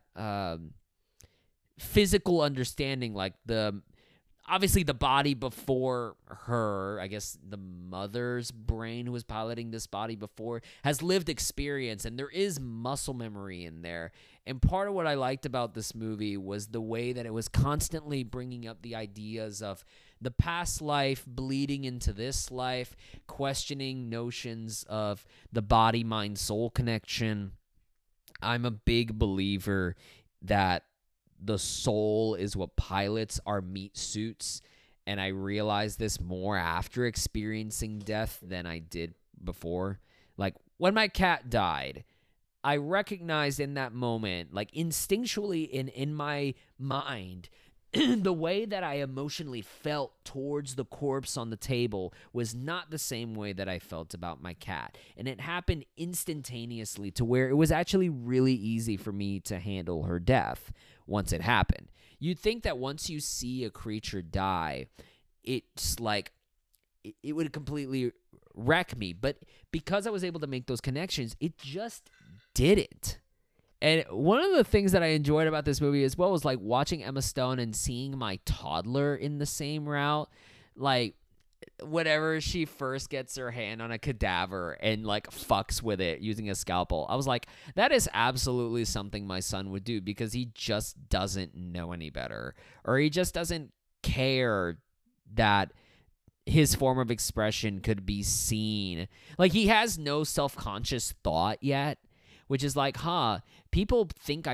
[SPEAKER 1] physical understanding, like obviously the body before her, I guess the mother's brain who was piloting this body before, has lived experience, and there is muscle memory in there. And part of what I liked about this movie was the way that it was constantly bringing up the ideas of the past life bleeding into this life, questioning notions of the body-mind-soul connection. I'm a big believer that the soul is what pilots our meat suits, and I realized this more after experiencing death than I did before. Like, when my cat died, I recognized in that moment, like instinctually in my mind, the way that I emotionally felt towards the corpse on the table was not the same way that I felt about my cat. And it happened instantaneously, to where it was actually really easy for me to handle her death once it happened. You'd think that once you see a creature die, it's like it would completely wreck me. But because I was able to make those connections, it just didn't. And one of the things that I enjoyed about this movie as well was like watching Emma Stone and seeing my toddler in the same route. Like, whenever she first gets her hand on a cadaver and like fucks with it using a scalpel, I was like, that is absolutely something my son would do, because he just doesn't know any better, or he just doesn't care that his form of expression could be seen. Like, he has no self-conscious thought yet, which is like, people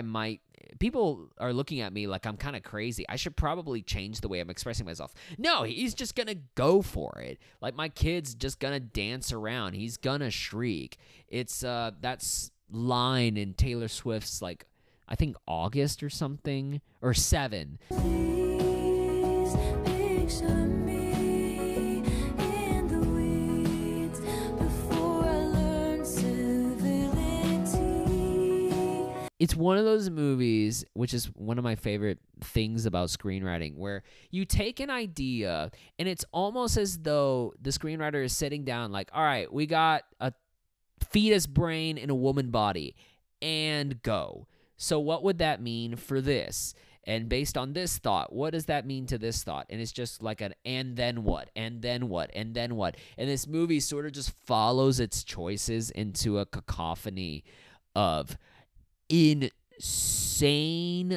[SPEAKER 1] are looking at me like I'm kind of crazy. I should probably change the way I'm expressing myself. No, he's just going to go for it. Like, my kid's just going to dance around. He's going to shriek. It's that line in Taylor Swift's, like, I think August or something, or 7.
[SPEAKER 10] Please picture me in the weeds before I learn civility.
[SPEAKER 1] It's one of those movies, which is one of my favorite things about screenwriting, where you take an idea and it's almost as though the screenwriter is sitting down like, all right, we got a fetus brain in a woman body, and go. So what would that mean for this? And based on this thought, what does that mean to this thought? And it's just like an and then what, and then what, and then what. And this movie sort of just follows its choices into a cacophony of insane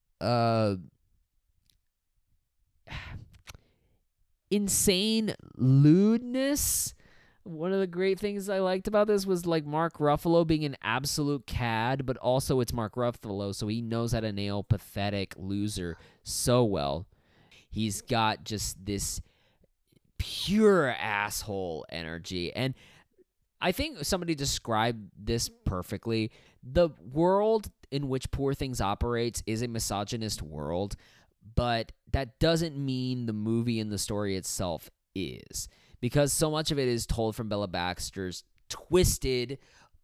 [SPEAKER 1] lewdness. One of the great things I liked about this was like Mark Ruffalo being an absolute cad, but also it's Mark Ruffalo, so he knows how to nail pathetic loser so well. He's got just this pure asshole energy. And I think somebody described this perfectly. The world in which Poor Things operates is a misogynist world, but that doesn't mean the movie and the story itself is. Because so much of it is told from Bella Baxter's twisted,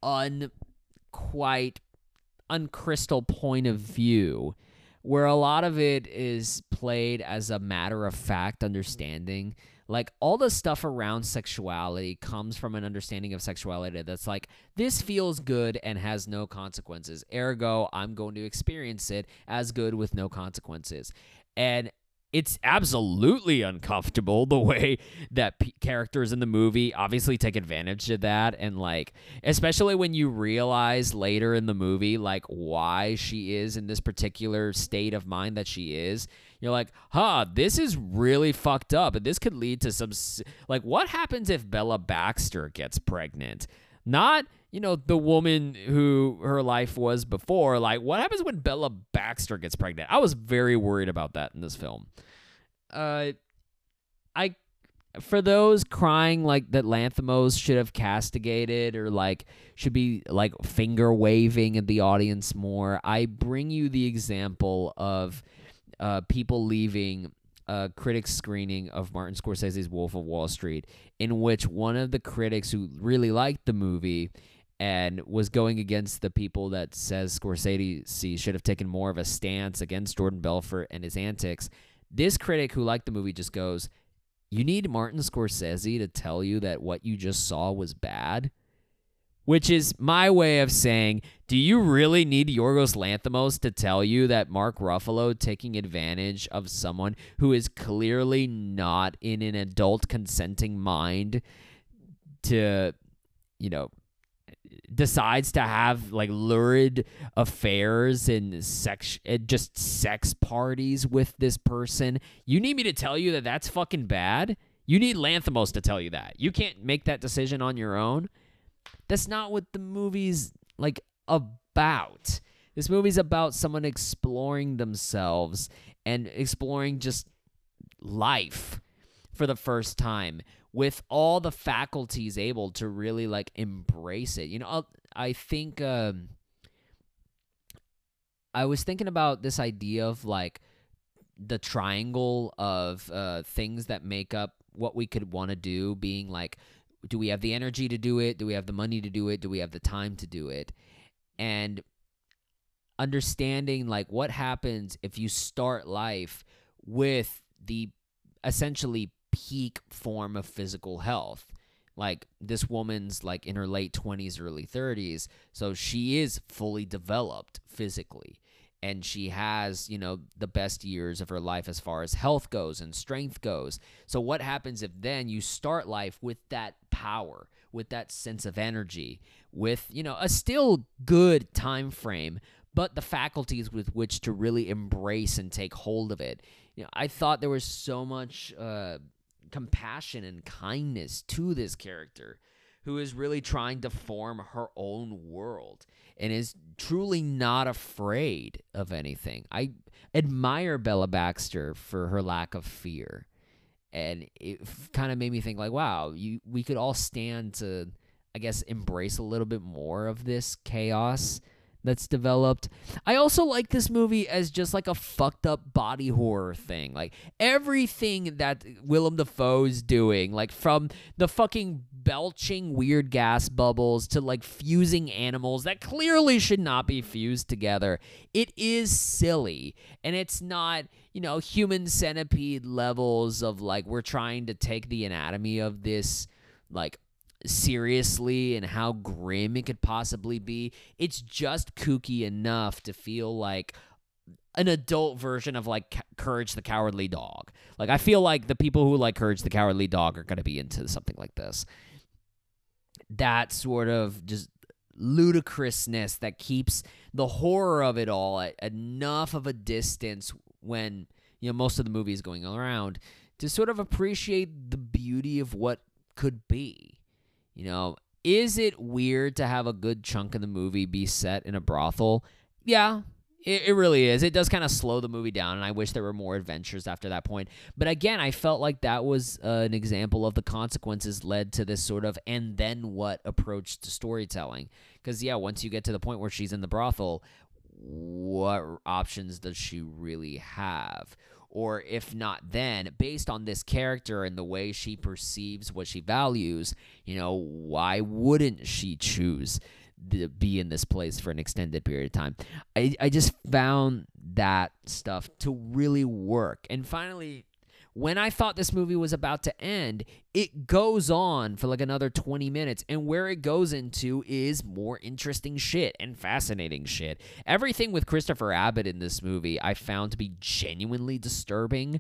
[SPEAKER 1] uncrystal point of view, where a lot of it is played as a matter-of-fact understanding. Like, all the stuff around sexuality comes from an understanding of sexuality that's like, this feels good and has no consequences. Ergo, I'm going to experience it as good with no consequences. And it's absolutely uncomfortable the way that characters in the movie obviously take advantage of that. And, like, especially when you realize later in the movie, like, why she is in this particular state of mind that she is, you're like, this is really fucked up. And this could lead to some, like, what happens if Bella Baxter gets pregnant? Not, the woman who her life was before. Like, what happens when Bella Baxter gets pregnant? I was very worried about that in this film. for those crying like that Lanthimos should have castigated or like should be like finger waving at the audience more, I bring you the example of people leaving a critics screening of Martin Scorsese's Wolf of Wall Street, in which one of the critics who really liked the movie and was going against the people that says Scorsese should have taken more of a stance against Jordan Belfort and his antics, this critic who liked the movie just goes, "You need Martin Scorsese to tell you that what you just saw was bad?" Which is my way of saying, do you really need Yorgos Lanthimos to tell you that Mark Ruffalo taking advantage of someone who is clearly not in an adult consenting mind to, decides to have like lurid affairs and just sex parties with this person? You need me to tell you that that's fucking bad? You need Lanthimos to tell you that. You can't make that decision on your own. That's not what the movie's like about. This movie's about someone exploring themselves and exploring just life for the first time with all the faculties able to really like embrace it. I think I was thinking about this idea of like the triangle of things that make up what we could want to do, being like, do we have the energy to do it? Do we have the money to do it? Do we have the time to do it? And understanding like what happens if you start life with the essentially peak form of physical health. Like this woman's like in her late 20s, early 30s. So she is fully developed physically. And she has, the best years of her life as far as health goes and strength goes. So what happens if then you start life with that power, with that sense of energy, with, a still good time frame, but the faculties with which to really embrace and take hold of it? I thought there was so much compassion and kindness to this character who is really trying to form her own world and is truly not afraid of anything. I admire Bella Baxter for her lack of fear. And it kind of made me think like, wow, we could all stand to, I guess, embrace a little bit more of this chaos that's developed. I also like this movie as just like a fucked up body horror thing. Like everything that Willem Dafoe's doing, like from the fucking belching weird gas bubbles to like fusing animals that clearly should not be fused together. It is silly, and it's not, human centipede levels of like we're trying to take the anatomy of this like seriously and how grim it could possibly be. It's just kooky enough to feel like an adult version of like Courage the Cowardly Dog. Like I feel like the people who like Courage the Cowardly Dog are going to be into something like this. That sort of just ludicrousness that keeps the horror of it all at enough of a distance when, most of the movie is going around, to sort of appreciate the beauty of what could be. Is it weird to have a good chunk of the movie be set in a brothel? Yeah, it really is. It does kind of slow the movie down, and I wish there were more adventures after that point. But again, I felt like that was an example of the consequences led to this sort of and then what approach to storytelling. Because, once you get to the point where she's in the brothel, what options does she really have? Or if not then, based on this character and the way she perceives what she values, why wouldn't she choose to be in this place for an extended period of time? I just found that stuff to really work. And finally, when I thought this movie was about to end, it goes on for like another 20 minutes, and where it goes into is more interesting shit and fascinating shit. Everything with Christopher Abbott in this movie I found to be genuinely disturbing,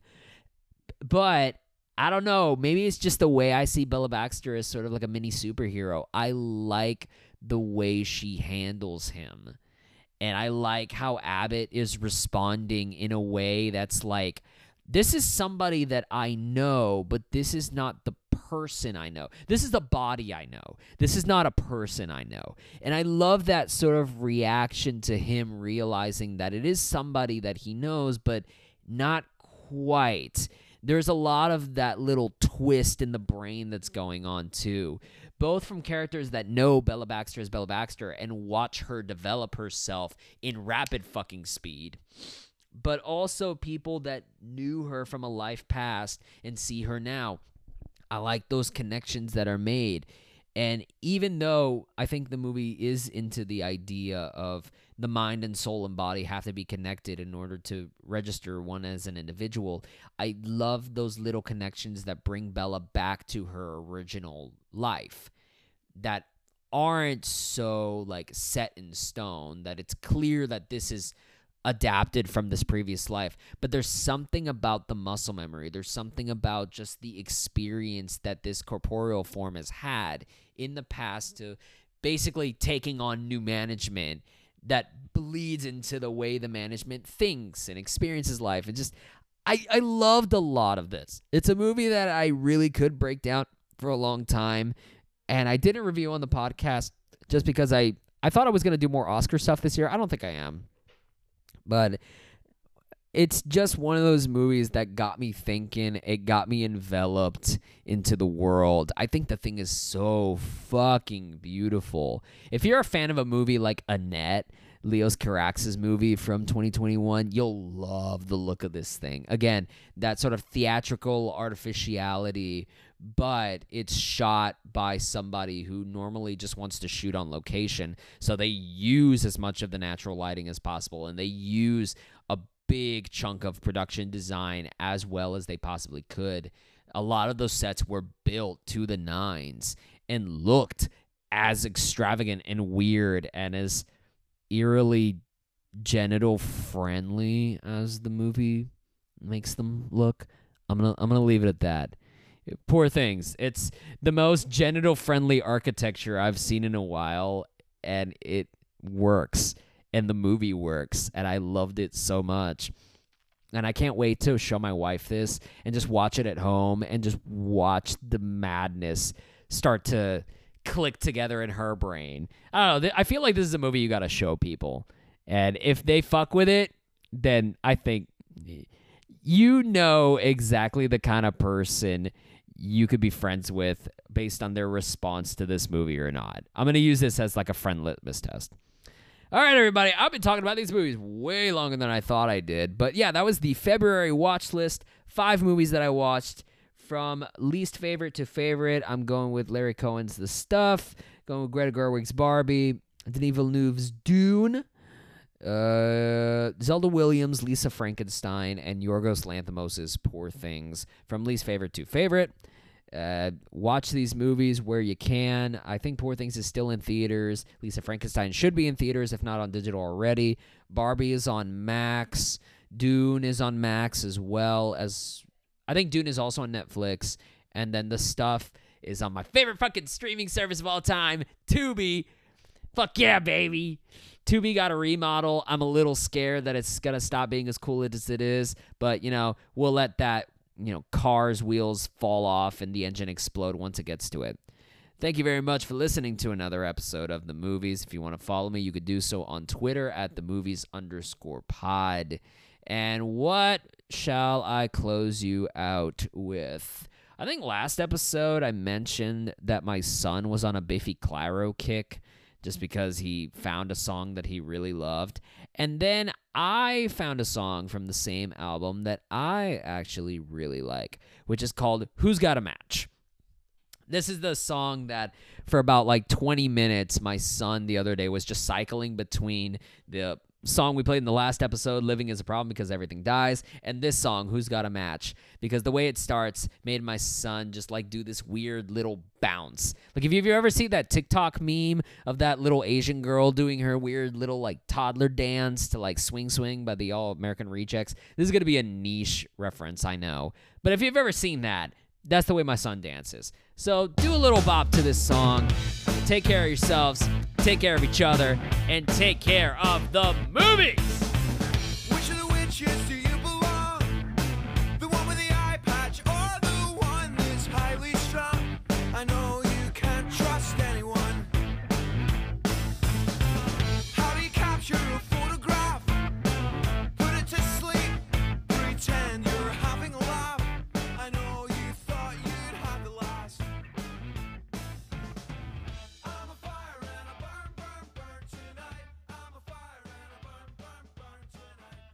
[SPEAKER 1] but I don't know, maybe it's just the way I see Bella Baxter as sort of like a mini superhero. I like the way she handles him, and I like how Abbott is responding in a way that's like, this is somebody that I know, but this is not the person I know. This is the body I know. This is not a person I know. And I love that sort of reaction to him realizing that it is somebody that he knows, but not quite. there's a lot of that little twist in the brain that's going on too, both from characters that know Bella Baxter as Bella Baxter and watch her develop herself in rapid fucking speed, but also people that knew her from a life past and see her now. I like those connections that are made. And even though I think the movie is into the idea of the mind and soul and body have to be connected in order to register one as an individual, I love those little connections that bring Bella back to her original life that aren't so like set in stone, that it's clear that this is adapted from this previous life. But there's something about the muscle memory. There's something about just the experience that this corporeal form has had in the past to basically taking on new management that bleeds into the way the management thinks and experiences life. And just, I loved a lot of this. It's a movie that I really could break down for a long time. And I didn't review on the podcast just because I thought I was going to do more Oscar stuff this year. I don't think I am. But it's just one of those movies that got me thinking. It got me enveloped into the world. I think the thing is so fucking beautiful. If you're a fan of a movie like Annette, Leos Carax's movie from 2021, you'll love the look of this thing. Again, that sort of theatrical artificiality, but it's shot by somebody who normally just wants to shoot on location. So they use as much of the natural lighting as possible, and they use a big chunk of production design as well as they possibly could. A lot of those sets were built to the nines and looked as extravagant and weird and as eerily genital friendly as the movie makes them look. I'm gonna leave it at that. Poor Things. It's the most genital friendly architecture I've seen in a while, and it works, and the movie works, and I loved it so much. And I can't wait to show my wife this and just watch it at home and just watch the madness start to click together in her brain. I don't know. I feel like this is a movie you got to show people. And if they fuck with it, then I think you know exactly the kind of person you could be friends with based on their response to this movie or not. I'm going to use this as like a friend litmus test. All right, everybody, I've been talking about these movies way longer than I thought I did. But yeah, that was the February watch list. 5 movies that I watched. From least favorite to favorite, I'm going with Larry Cohen's The Stuff, going with Greta Gerwig's Barbie, Denis Villeneuve's Dune, Zelda Williams' Lisa Frankenstein, and Yorgos Lanthimos' Poor Things. From least favorite to favorite. Watch these movies where you can. I think Poor Things is still in theaters. Lisa Frankenstein should be in theaters, if not on digital already. Barbie is on Max. Dune is on Max as well as... I think Dune is also on Netflix. And then The Stuff is on my favorite fucking streaming service of all time, Tubi. Fuck yeah, baby. Tubi got a remodel. I'm a little scared that it's going to stop being as cool as it is. But, you know, we'll let that, you know, car's wheels fall off and the engine explode once it gets to it. Thank you very much for listening to another episode of The Movies. If you want to follow me, you could do so on Twitter at themovies_pod. And what shall I close you out with? I think last episode I mentioned that my son was on a Biffy Clyro kick just because he found a song that he really loved. And then I found a song from the same album that I actually really like, which is called Who's Got a Match? This is the song that for about like 20 minutes, my son the other day was just cycling between the song we played in the last episode, Living is a Problem Because Everything Dies, and this song, Who's Got a Match? Because the way it starts made my son just like do this weird little bounce. Like if you've ever seen that TikTok meme of that little Asian girl doing her weird little like toddler dance to like Swing Swing by the All American Rejects, this is going to be a niche reference, I know. But if you've ever seen that, that's the way my son dances. So do a little bop to this song. Take care of yourselves, take care of each other, and take care of the movies.